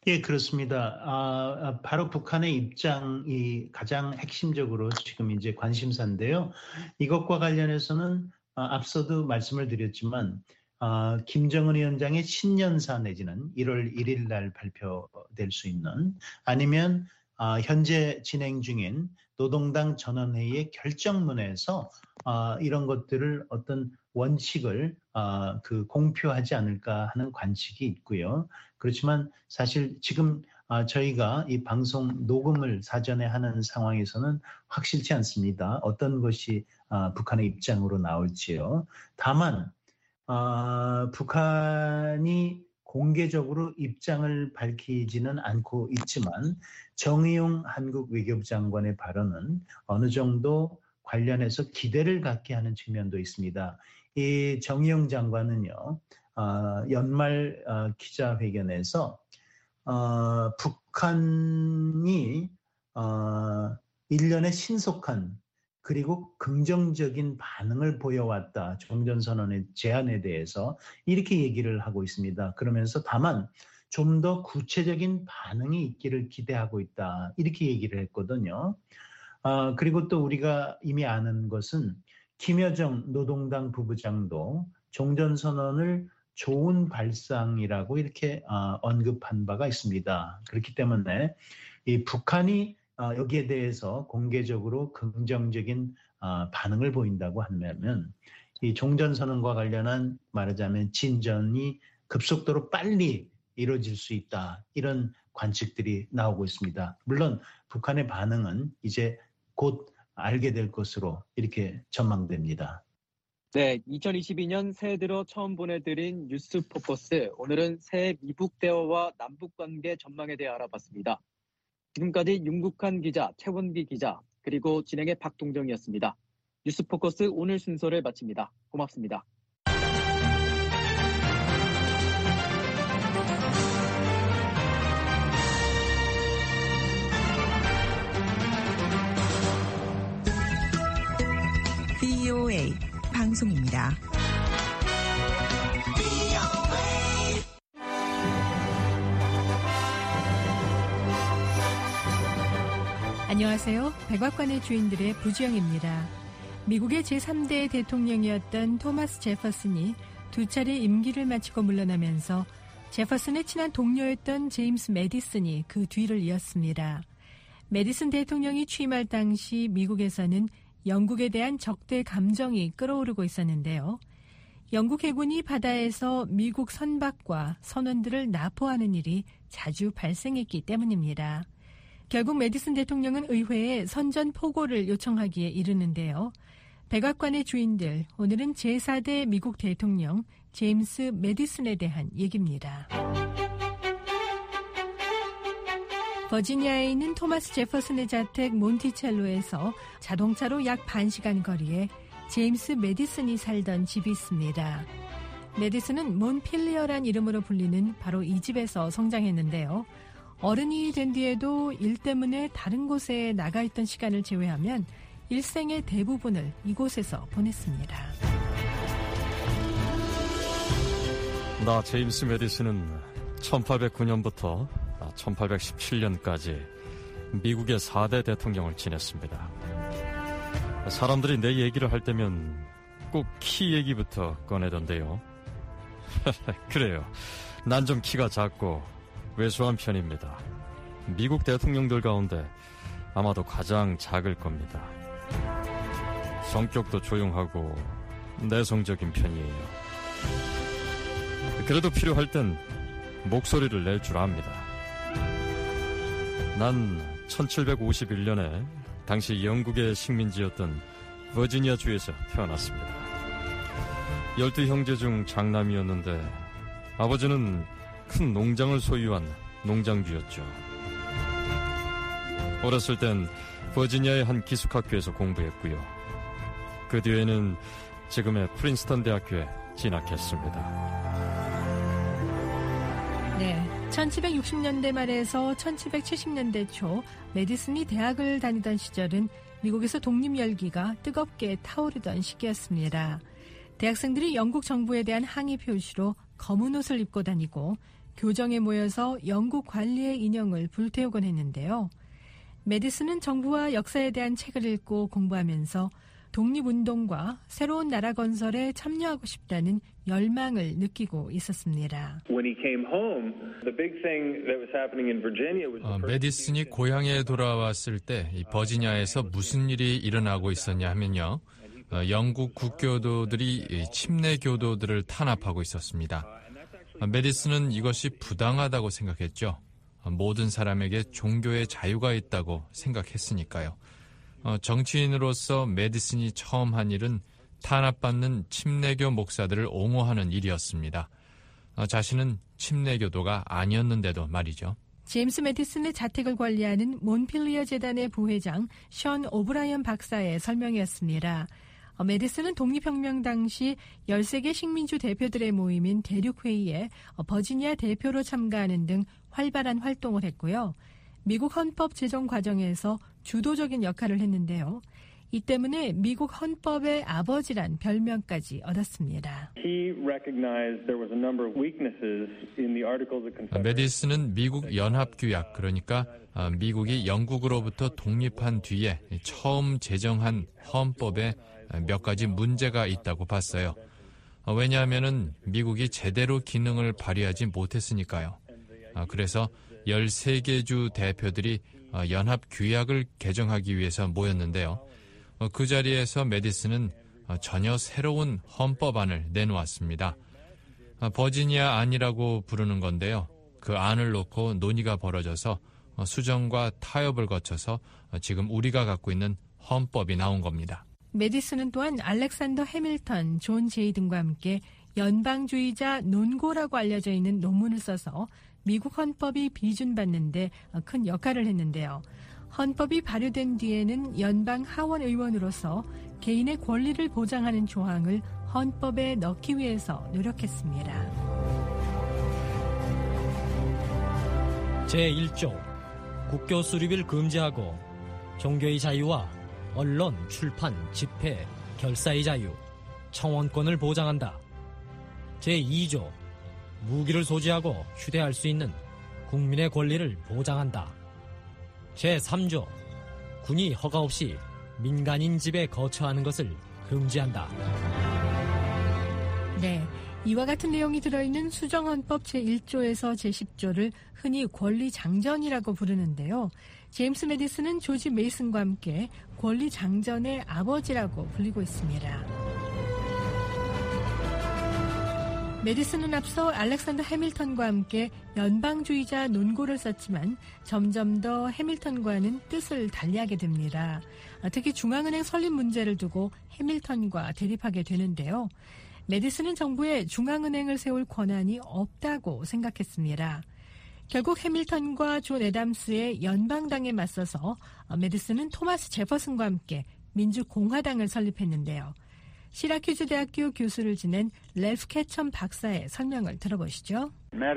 예, 그렇습니다. 아, 바로 북한의 입장이 가장 핵심적으로 지금 이제 관심사인데요. 이것과 관련해서는 앞서도 말씀을 드렸지만 아, 김정은 위원장의 신년사 내지는 일월 일일 날 발표될 수 있는 아니면 아, 현재 진행 중인 노동당 전원회의의 결정문에서 아, 이런 것들을 어떤 원칙을 아, 그 공표하지 않을까 하는 관측이 있고요. 그렇지만 사실 지금 아, 저희가 이 방송 녹음을 사전에 하는 상황에서는 확실치 않습니다. 어떤 것이 아, 북한의 입장으로 나올지요. 다만 아, 북한이 공개적으로 입장을 밝히지는 않고 있지만 정의용 한국 외교부 장관의 발언은 어느 정도 관련해서 기대를 갖게 하는 측면도 있습니다. 이 정의용 장관은요, 어, 연말 어, 기자회견에서 어, 북한이 어, 일련의 신속한 그리고 긍정적인 반응을 보여왔다. 종전선언의 제안에 대해서 이렇게 얘기를 하고 있습니다. 그러면서 다만 좀 더 구체적인 반응이 있기를 기대하고 있다. 이렇게 얘기를 했거든요. 어, 그리고 또 우리가 이미 아는 것은 김여정 노동당 부부장도 종전선언을 좋은 발상이라고 이렇게 어, 언급한 바가 있습니다. 그렇기 때문에 이 북한이 어, 여기에 대해서 공개적으로 긍정적인 어, 반응을 보인다고 하면 이 종전선언과 관련한 말하자면 진전이 급속도로 빨리 이루어질 수 있다. 이런 관측들이 나오고 있습니다. 물론 북한의 반응은 이제 곧 알게 될 것으로 이렇게 전망됩니다. 네, 이천이십이 년 새해 들어 처음 보내드린 뉴스 포커스. 오늘은 새해 미북 대화와 남북 관계 전망에 대해 알아봤습니다. 지금까지 윤국한 기자, 최원기 기자, 그리고 진행의 박동정이었습니다. 뉴스 포커스 오늘 순서를 마칩니다. 고맙습니다. 브이오에이 방송입니다. 안녕하세요. 백악관의 주인들의 부주영입니다. 미국의 제삼 대 대통령이었던 토마스 제퍼슨이 두 차례 임기를 마치고 물러나면서 제퍼슨의 친한 동료였던 제임스 메디슨이 그 뒤를 이었습니다. 메디슨 대통령이 취임할 당시 미국에서는 영국에 대한 적대 감정이 끌어오르고 있었는데요. 영국 해군이 바다에서 미국 선박과 선원들을 납포하는 일이 자주 발생했기 때문입니다. 결국 메디슨 대통령은 의회에 선전포고를 요청하기에 이르는데요. 백악관의 주인들, 오늘은 제사 대 미국 대통령 제임스 메디슨에 대한 얘기입니다. 버지니아에 있는 토마스 제퍼슨의 자택 몬티첼로에서 자동차로 약 반 시간 거리에 제임스 메디슨이 살던 집이 있습니다. 메디슨은 몬필리어란 이름으로 불리는 바로 이 집에서 성장했는데요. 어른이 된 뒤에도 일 때문에 다른 곳에 나가 있던 시간을 제외하면 일생의 대부분을 이곳에서 보냈습니다. 나 제임스 메디슨은 천팔백구 년부터 천팔백십칠 년까지 미국의 사 대 대통령을 지냈습니다. 사람들이 내 얘기를 할 때면 꼭 키 얘기부터 꺼내던데요. 그래요. 난 좀 키가 작고 왜소한 편입니다. 미국 대통령들 가운데 아마도 가장 작을 겁니다. 성격도 조용하고 내성적인 편이에요. 그래도 필요할 땐 목소리를 낼 줄 압니다. 난 천칠백오십일 년에 당시 영국의 식민지였던 버지니아주에서 태어났습니다. 열두 형제 중 장남이었는데 아버지는 큰 농장을 소유한 농장주였죠. 어렸을 땐 버지니아의 한 기숙학교에서 공부했고요. 그 뒤에는 지금의 프린스턴 대학교에 진학했습니다. 네, 천칠백육십 년대 말에서 천칠백칠십 년대 초 메디슨이 대학을 다니던 시절은 미국에서 독립열기가 뜨겁게 타오르던 시기였습니다. 대학생들이 영국 정부에 대한 항의 표시로 검은 옷을 입고 다니고 교정에 모여서 영국 관리의 인형을 불태우곤 했는데요. 메디슨은 정부와 역사에 대한 책을 읽고 공부하면서 독립운동과 새로운 나라 건설에 참여하고 싶다는 열망을 느끼고 있었습니다. 어, 메디슨이 고향에 돌아왔을 때 이 버지니아에서 무슨 일이 일어나고 있었냐 하면요. 어, 영국 국교도들이 침례 교도들을 탄압하고 있었습니다. 어, 메디슨은 이것이 부당하다고 생각했죠. 어, 모든 사람에게 종교의 자유가 있다고 생각했으니까요. 어, 정치인으로서 메디슨이 처음 한 일은 탄압받는 침례교 목사들을 옹호하는 일이었습니다. 어, 자신은 침례교도가 아니었는데도 말이죠. 제임스 메디슨의 자택을 관리하는 몬필리어 재단의 부회장 션 오브라이언 박사의 설명이었습니다. 어, 메디슨은 독립혁명 당시 열세 개 식민주 대표들의 모임인 대륙회의에 어, 버지니아 대표로 참가하는 등 활발한 활동을 했고요. 미국 헌법 제정 과정에서 주도적인 역할을 했는데요. 이 때문에 미국 헌법의 아버지란 별명까지 얻었습니다. 메디슨은 미국 연합규약, 그러니까 미국이 영국으로부터 독립한 뒤에 처음 제정한 헌법에 몇 가지 문제가 있다고 봤어요. 왜냐하면 미국이 제대로 기능을 발휘하지 못했으니까요. 그래서 열세 개 주 대표들이 연합규약을 개정하기 위해서 모였는데요. 그 자리에서 메디슨은 전혀 새로운 헌법안을 내놓았습니다. 버지니아 안이라고 부르는 건데요. 그 안을 놓고 논의가 벌어져서 수정과 타협을 거쳐서 지금 우리가 갖고 있는 헌법이 나온 겁니다. 메디슨은 또한 알렉산더 해밀턴, 존 제이 등과 함께 연방주의자 논고라고 알려져 있는 논문을 써서 미국 헌법이 비준받는 데 큰 역할을 했는데요. 헌법이 발효된 뒤에는 연방 하원 의원으로서 개인의 권리를 보장하는 조항을 헌법에 넣기 위해서 노력했습니다. 제일 조 국교 수립을 금지하고 종교의 자유와 언론, 출판, 집회, 결사의 자유, 청원권을 보장한다. 제이 조 무기를 소지하고 휴대할 수 있는 국민의 권리를 보장한다. 제삼 조 군이 허가 없이 민간인 집에 거처하는 것을 금지한다. 네, 이와 같은 내용이 들어있는 수정헌법 제일 조에서 제십 조를 흔히 권리장전이라고 부르는데요. 제임스 메디슨은 조지 메이슨과 함께 권리장전의 아버지라고 불리고 있습니다. 메디슨은 앞서 알렉산더 해밀턴과 함께 연방주의자 논고를 썼지만 점점 더 해밀턴과는 뜻을 달리하게 됩니다. 특히 중앙은행 설립 문제를 두고 해밀턴과 대립하게 되는데요. 메디슨은 정부에 중앙은행을 세울 권한이 없다고 생각했습니다. 결국 해밀턴과 존 애담스의 연방당에 맞서서 메디슨은 토마스 제퍼슨과 함께 민주공화당을 설립했는데요. 시라큐즈 대학교 교수를 지낸 렐프 캐천 박사의 설명을 들어보시죠.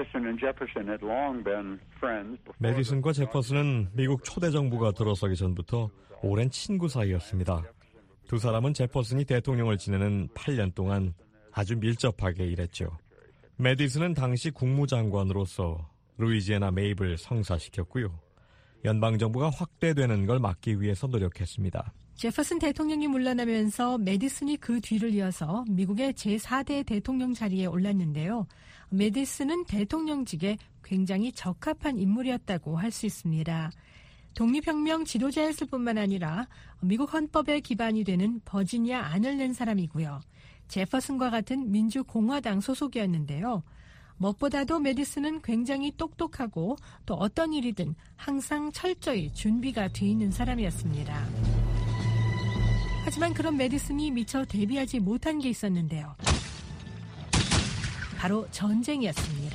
메디슨과 제퍼슨은 미국 초대 정부가 들어서기 전부터 오랜 친구 사이였습니다. 두 사람은 제퍼슨이 대통령을 지내는 팔 년 동안 아주 밀접하게 일했죠. 메디슨은 당시 국무장관으로서 루이지애나 매입을 성사시켰고요. 연방정부가 확대되는 걸 막기 위해서 노력했습니다. 제퍼슨 대통령이 물러나면서 메디슨이 그 뒤를 이어서 미국의 제사 대 대통령 자리에 올랐는데요. 메디슨은 대통령직에 굉장히 적합한 인물이었다고 할 수 있습니다. 독립혁명 지도자였을 뿐만 아니라 미국 헌법의 기반이 되는 버지니아 안을 낸 사람이고요. 제퍼슨과 같은 민주공화당 소속이었는데요. 무엇보다도 메디슨은 굉장히 똑똑하고 또 어떤 일이든 항상 철저히 준비가 돼 있는 사람이었습니다. 하지만 그런 메디슨이 미처 대비하지 못한 게 있었는데요. 바로 전쟁이었습니다.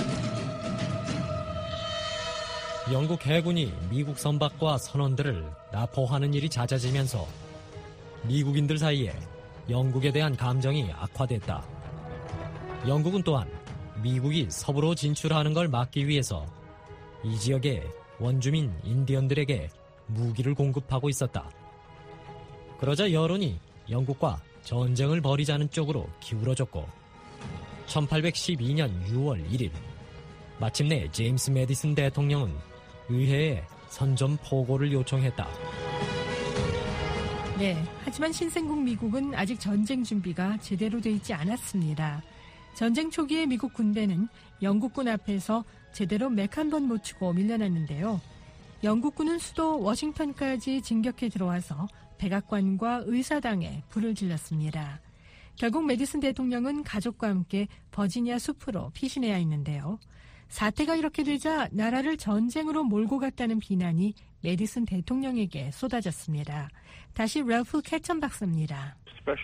영국 해군이 미국 선박과 선원들을 납포하는 일이 잦아지면서 미국인들 사이에 영국에 대한 감정이 악화됐다. 영국은 또한 미국이 서부로 진출하는 걸 막기 위해서 이 지역의 원주민 인디언들에게 무기를 공급하고 있었다. 그러자 여론이 영국과 전쟁을 벌이자는 쪽으로 기울어졌고 천팔백십이 년 유월 일일 마침내 제임스 메디슨 대통령은 의회에 선전 포고를 요청했다. 네, 하지만 신생국 미국은 아직 전쟁 준비가 제대로 돼 있지 않았습니다. 전쟁 초기에 미국 군대는 영국군 앞에서 제대로 맥 한 번 못 추고 밀려났는데요. 영국군은 수도 워싱턴까지 진격해 들어와서 백악관과 의사당에 불을 질렀습니다. 결국 메디슨 대통령은 가족과 함께 버지니아 숲으로 피신해야 했는데요. 사태가 이렇게 되자 나라를 전쟁으로 몰고 갔다는 비난이 메디슨 대통령에게 쏟아졌습니다. 다시 랄프 캐천 박사입니다.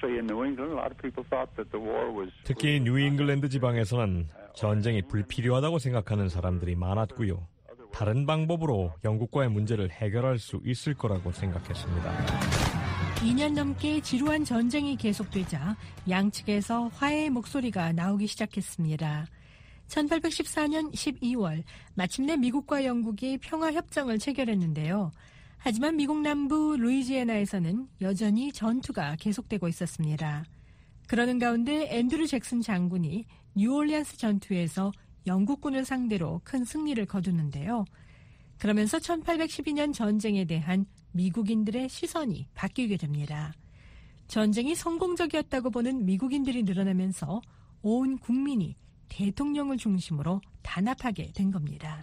특히 뉴잉글랜드 지방에서는 전쟁이 불필요하다고 생각하는 사람들이 많았고요. 다른 방법으로 영국과의 문제를 해결할 수 있을 거라고 생각했습니다. 이 년 넘게 지루한 전쟁이 계속되자 양측에서 화해의 목소리가 나오기 시작했습니다. 천팔백십사 년 십이월 마침내 미국과 영국이 평화협정을 체결했는데요. 하지만 미국 남부 루이지애나에서는 여전히 전투가 계속되고 있었습니다. 그러는 가운데 앤드루 잭슨 장군이 뉴올리언스 전투에서 영국군을 상대로 큰 승리를 거두는데요. 그러면서 천팔백십이 년 전쟁에 대한 미국인들의 시선이 바뀌게 됩니다. 전쟁이 성공적이었다고 보는 미국인들이 늘어나면서 온 국민이 대통령을 중심으로 단합하게 된 겁니다.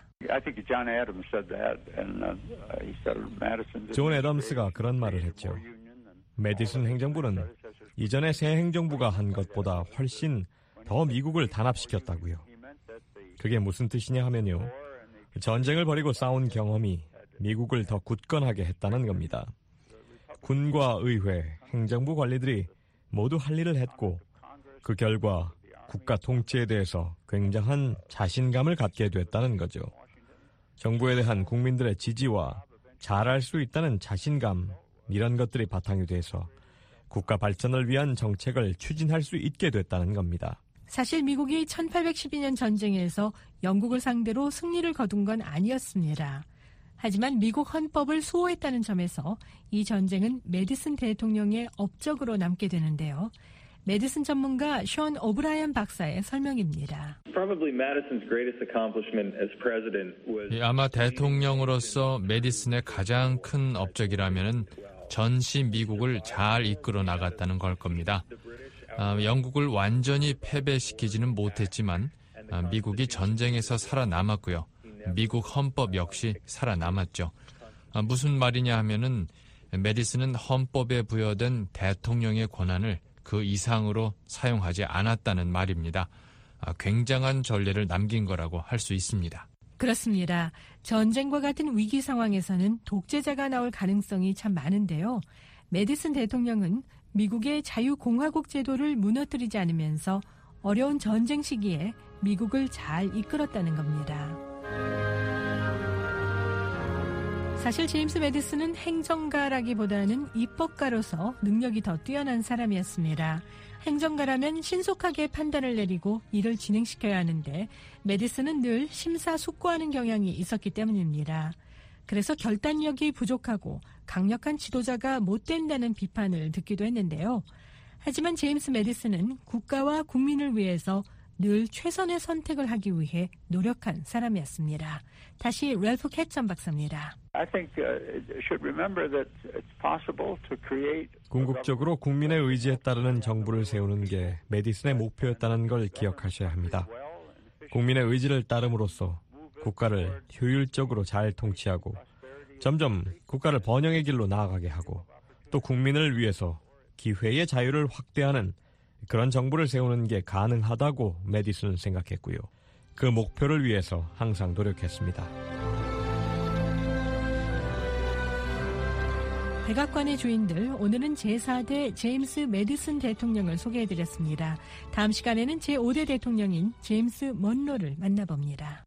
존 애덤스가 그런 말을 했죠. 메디슨 행정부는 이전에 새 행정부가 한 것보다 훨씬 더 미국을 단합시켰다고요. 그게 무슨 뜻이냐 하면요. 전쟁을 벌이고 싸운 경험이 미국을 더 굳건하게 했다는 겁니다. 군과 의회, 행정부 관리들이 모두 할 일을 했고 그 결과 국가 통치에 대해서 굉장한 자신감을 갖게 됐다는 거죠. 정부에 대한 국민들의 지지와 잘할 수 있다는 자신감, 이런 것들이 바탕이 돼서 국가 발전을 위한 정책을 추진할 수 있게 됐다는 겁니다. 사실 미국이 천팔백십이 년 전쟁에서 영국을 상대로 승리를 거둔 건 아니었습니다. 하지만 미국 헌법을 수호했다는 점에서 이 전쟁은 메디슨 대통령의 업적으로 남게 되는데요. 메디슨 전문가 션 오브라이언 박사의 설명입니다. 아마 대통령으로서 메디슨의 가장 큰 업적이라면 전시 미국을 잘 이끌어 나갔다는 걸 겁니다. 아, 영국을 완전히 패배시키지는 못했지만 아, 미국이 전쟁에서 살아남았고요. 미국 헌법 역시 살아남았죠. 아, 무슨 말이냐 하면은 메디슨은 헌법에 부여된 대통령의 권한을 그 이상으로 사용하지 않았다는 말입니다. 아, 굉장한 전례를 남긴 거라고 할 수 있습니다. 그렇습니다. 전쟁과 같은 위기 상황에서는 독재자가 나올 가능성이 참 많은데요. 메디슨 대통령은 미국의 자유공화국 제도를 무너뜨리지 않으면서 어려운 전쟁 시기에 미국을 잘 이끌었다는 겁니다. 사실 제임스 메디슨은 행정가라기보다는 입법가로서 능력이 더 뛰어난 사람이었습니다. 행정가라면 신속하게 판단을 내리고 일을 진행시켜야 하는데 메디슨은 늘 심사숙고하는 경향이 있었기 때문입니다. 그래서 결단력이 부족하고 강력한 지도자가 못 된다는 비판을 듣기도 했는데요. 하지만 제임스 메디슨은 국가와 국민을 위해서 늘 최선의 선택을 하기 위해 노력한 사람이었습니다. 다시 랄프 캐천 박사입니다. 궁극적으로 국민의 의지에 따르는 정부를 세우는 게 메디슨의 목표였다는 걸 기억하셔야 합니다. 국민의 의지를 따름으로써 국가를 효율적으로 잘 통치하고 점점 국가를 번영의 길로 나아가게 하고 또 국민을 위해서 기회의 자유를 확대하는 그런 정부를 세우는 게 가능하다고 메디슨은 생각했고요. 그 목표를 위해서 항상 노력했습니다. 백악관의 주인들, 오늘은 제사 대 제임스 메디슨 대통령을 소개해드렸습니다. 다음 시간에는 제오 대 대통령인 제임스 먼로를 만나봅니다.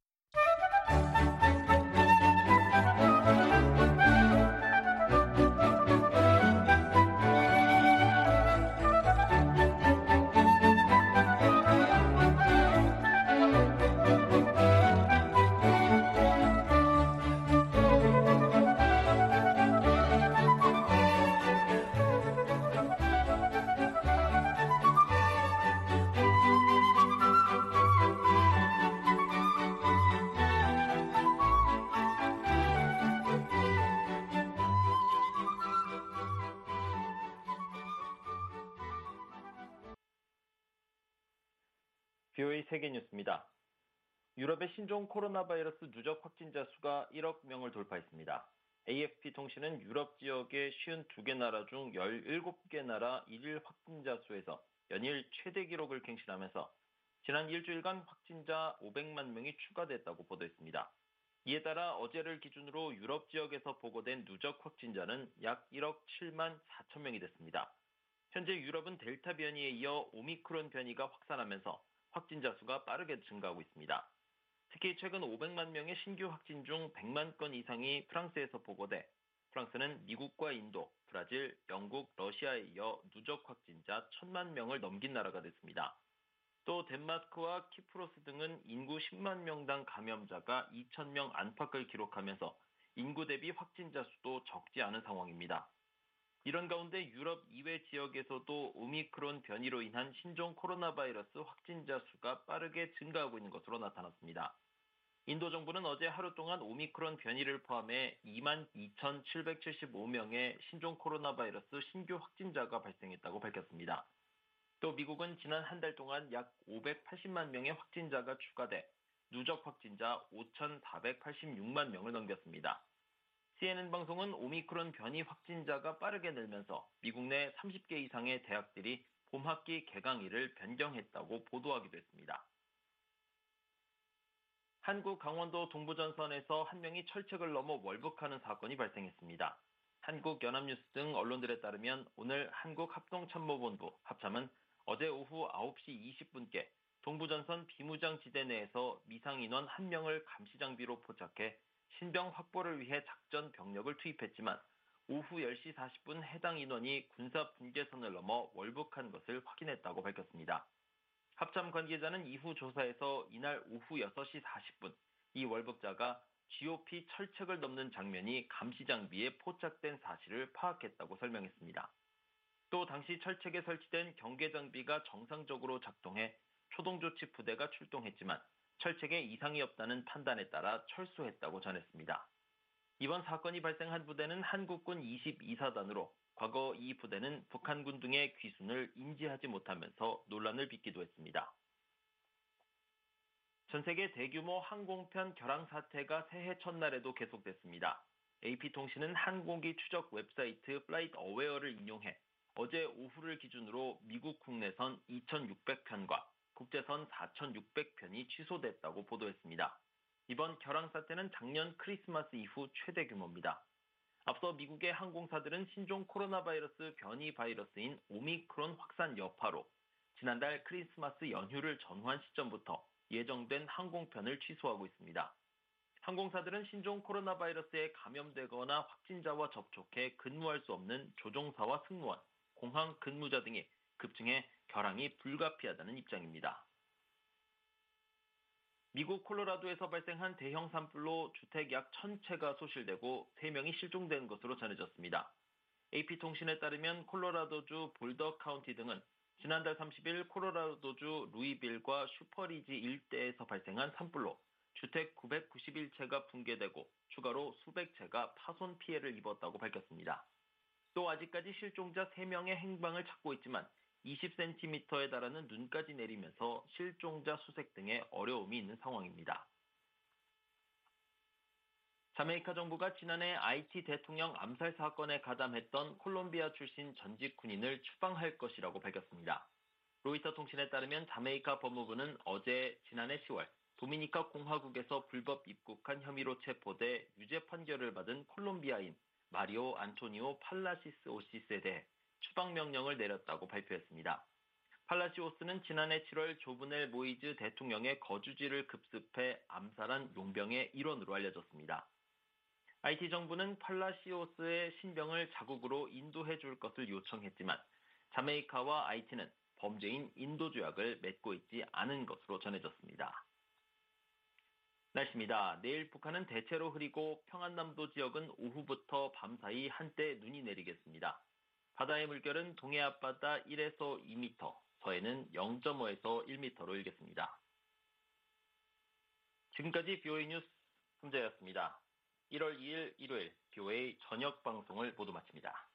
비오에이 세계뉴스입니다. 유럽의 신종 코로나 바이러스 누적 확진자 수가 일억 명을 돌파했습니다. 에이에프피 통신은 유럽 지역의 오십이 개 나라 중 열일곱 개 나라 일일 확진자 수에서 연일 최대 기록을 갱신하면서 지난 일주일간 확진자 오백만 명이 추가됐다고 보도했습니다. 이에 따라 어제를 기준으로 유럽 지역에서 보고된 누적 확진자는 약 일억 칠만 사천 명이 됐습니다. 현재 유럽은 델타 변이에 이어 오미크론 변이가 확산하면서 확진자 수가 빠르게 증가하고 있습니다. 특히 최근 오백만 명의 신규 확진 중 백만 건 이상이 프랑스에서 보고돼 프랑스는 미국과 인도, 브라질, 영국, 러시아에 이어 누적 확진자 천만 명을 넘긴 나라가 됐습니다. 또 덴마크와 키프로스 등은 인구 십만 명당 감염자가 이천 명 안팎을 기록하면서 인구 대비 확진자 수도 적지 않은 상황입니다. 이런 가운데 유럽 이외 지역에서도 오미크론 변이로 인한 신종 코로나 바이러스 확진자 수가 빠르게 증가하고 있는 것으로 나타났습니다. 인도 정부는 어제 하루 동안 오미크론 변이를 포함해 이만 이천칠백칠십오 명의 신종 코로나 바이러스 신규 확진자가 발생했다고 밝혔습니다. 또 미국은 지난 한 달 동안 약 오백팔십만 명의 확진자가 추가돼 누적 확진자 오천사백팔십육만 명을 넘겼습니다. 씨엔엔 방송은 오미크론 변이 확진자가 빠르게 늘면서 미국 내 삼십 개 이상의 대학들이 봄학기 개강일을 변경했다고 보도하기도 했습니다. 한국 강원도 동부전선에서 한 명이 철책을 넘어 월북하는 사건이 발생했습니다. 한국연합뉴스 등 언론들에 따르면 오늘 한국합동참모본부 합참은 어제 오후 아홉 시 이십 분께 동부전선 비무장지대 내에서 미상인원 한 명을 감시장비로 포착해 신병 확보를 위해 작전 병력을 투입했지만 오후 열 시 사십 분 해당 인원이 군사 분계선을 넘어 월북한 것을 확인했다고 밝혔습니다. 합참 관계자는 이후 조사에서 이날 오후 여섯 시 사십 분 이 월북자가 지오피 철책을 넘는 장면이 감시장비에 포착된 사실을 파악했다고 설명했습니다. 또 당시 철책에 설치된 경계장비가 정상적으로 작동해 초동조치 부대가 출동했지만 철책에 이상이 없다는 판단에 따라 철수했다고 전했습니다. 이번 사건이 발생한 부대는 한국군 이십이 사단으로 과거 이 부대는 북한군 등의 귀순을 인지하지 못하면서 논란을 빚기도 했습니다. 전 세계 대규모 항공편 결항 사태가 새해 첫날에도 계속됐습니다. 에이피통신은 항공기 추적 웹사이트 플라이트 어웨어를 인용해 어제 오후를 기준으로 미국 국내선 이천육백 편과 국제선 사천육백 편이 취소됐다고 보도했습니다. 이번 결항 사태는 작년 크리스마스 이후 최대 규모입니다. 앞서 미국의 항공사들은 신종 코로나 바이러스 변이 바이러스인 오미크론 확산 여파로 지난달 크리스마스 연휴를 전후한 시점부터 예정된 항공편을 취소하고 있습니다. 항공사들은 신종 코로나 바이러스에 감염되거나 확진자와 접촉해 근무할 수 없는 조종사와 승무원, 공항 근무자 등이 급증해 결항이 불가피하다는 입장입니다. 미국 콜로라도에서 발생한 대형 산불로 주택 약 천 채가 소실되고 세 명이 실종된 것으로 전해졌습니다. 에이피통신에 따르면 콜로라도주 볼더 카운티 등은 지난달 삼십 일 콜로라도주 루이빌과 슈퍼리지 일대에서 발생한 산불로 주택 구백구십일 채가 붕괴되고 추가로 수백 채가 파손 피해를 입었다고 밝혔습니다. 또 아직까지 실종자 세 명의 행방을 찾고 있지만 이십 센티미터에 달하는 눈까지 내리면서 실종자 수색 등의 어려움이 있는 상황입니다. 자메이카 정부가 지난해 아이티 대통령 암살 사건에 가담했던 콜롬비아 출신 전직 군인을 추방할 것이라고 밝혔습니다. 로이터 통신에 따르면 자메이카 법무부는 어제 지난해 시월 도미니카 공화국에서 불법 입국한 혐의로 체포돼 유죄 판결을 받은 콜롬비아인 마리오 안토니오 팔라시스 오시스에 대해 추방 명령을 내렸다고 발표했습니다. 팔라시오스는 지난해 칠월 조브넬 모이즈 대통령의 거주지를 급습해 암살한 용병의 일원으로 알려졌습니다. 아이티 정부는 팔라시오스의 신병을 자국으로 인도해 줄 것을 요청했지만 자메이카와 아이티는 범죄인 인도 조약을 맺고 있지 않은 것으로 전해졌습니다. 날씨입니다. 내일 북한은 대체로 흐리고 평안남도 지역은 오후부터 밤사이 한때 눈이 내리겠습니다. 바다의 물결은 동해 앞바다 일에서 이 미터, 서해는 영 점 오에서 일 미터로 일겠습니다. 지금까지 비오에이 뉴스 함재였습니다. 일월 이일 일요일 비오에이 저녁 방송을 모두 마칩니다.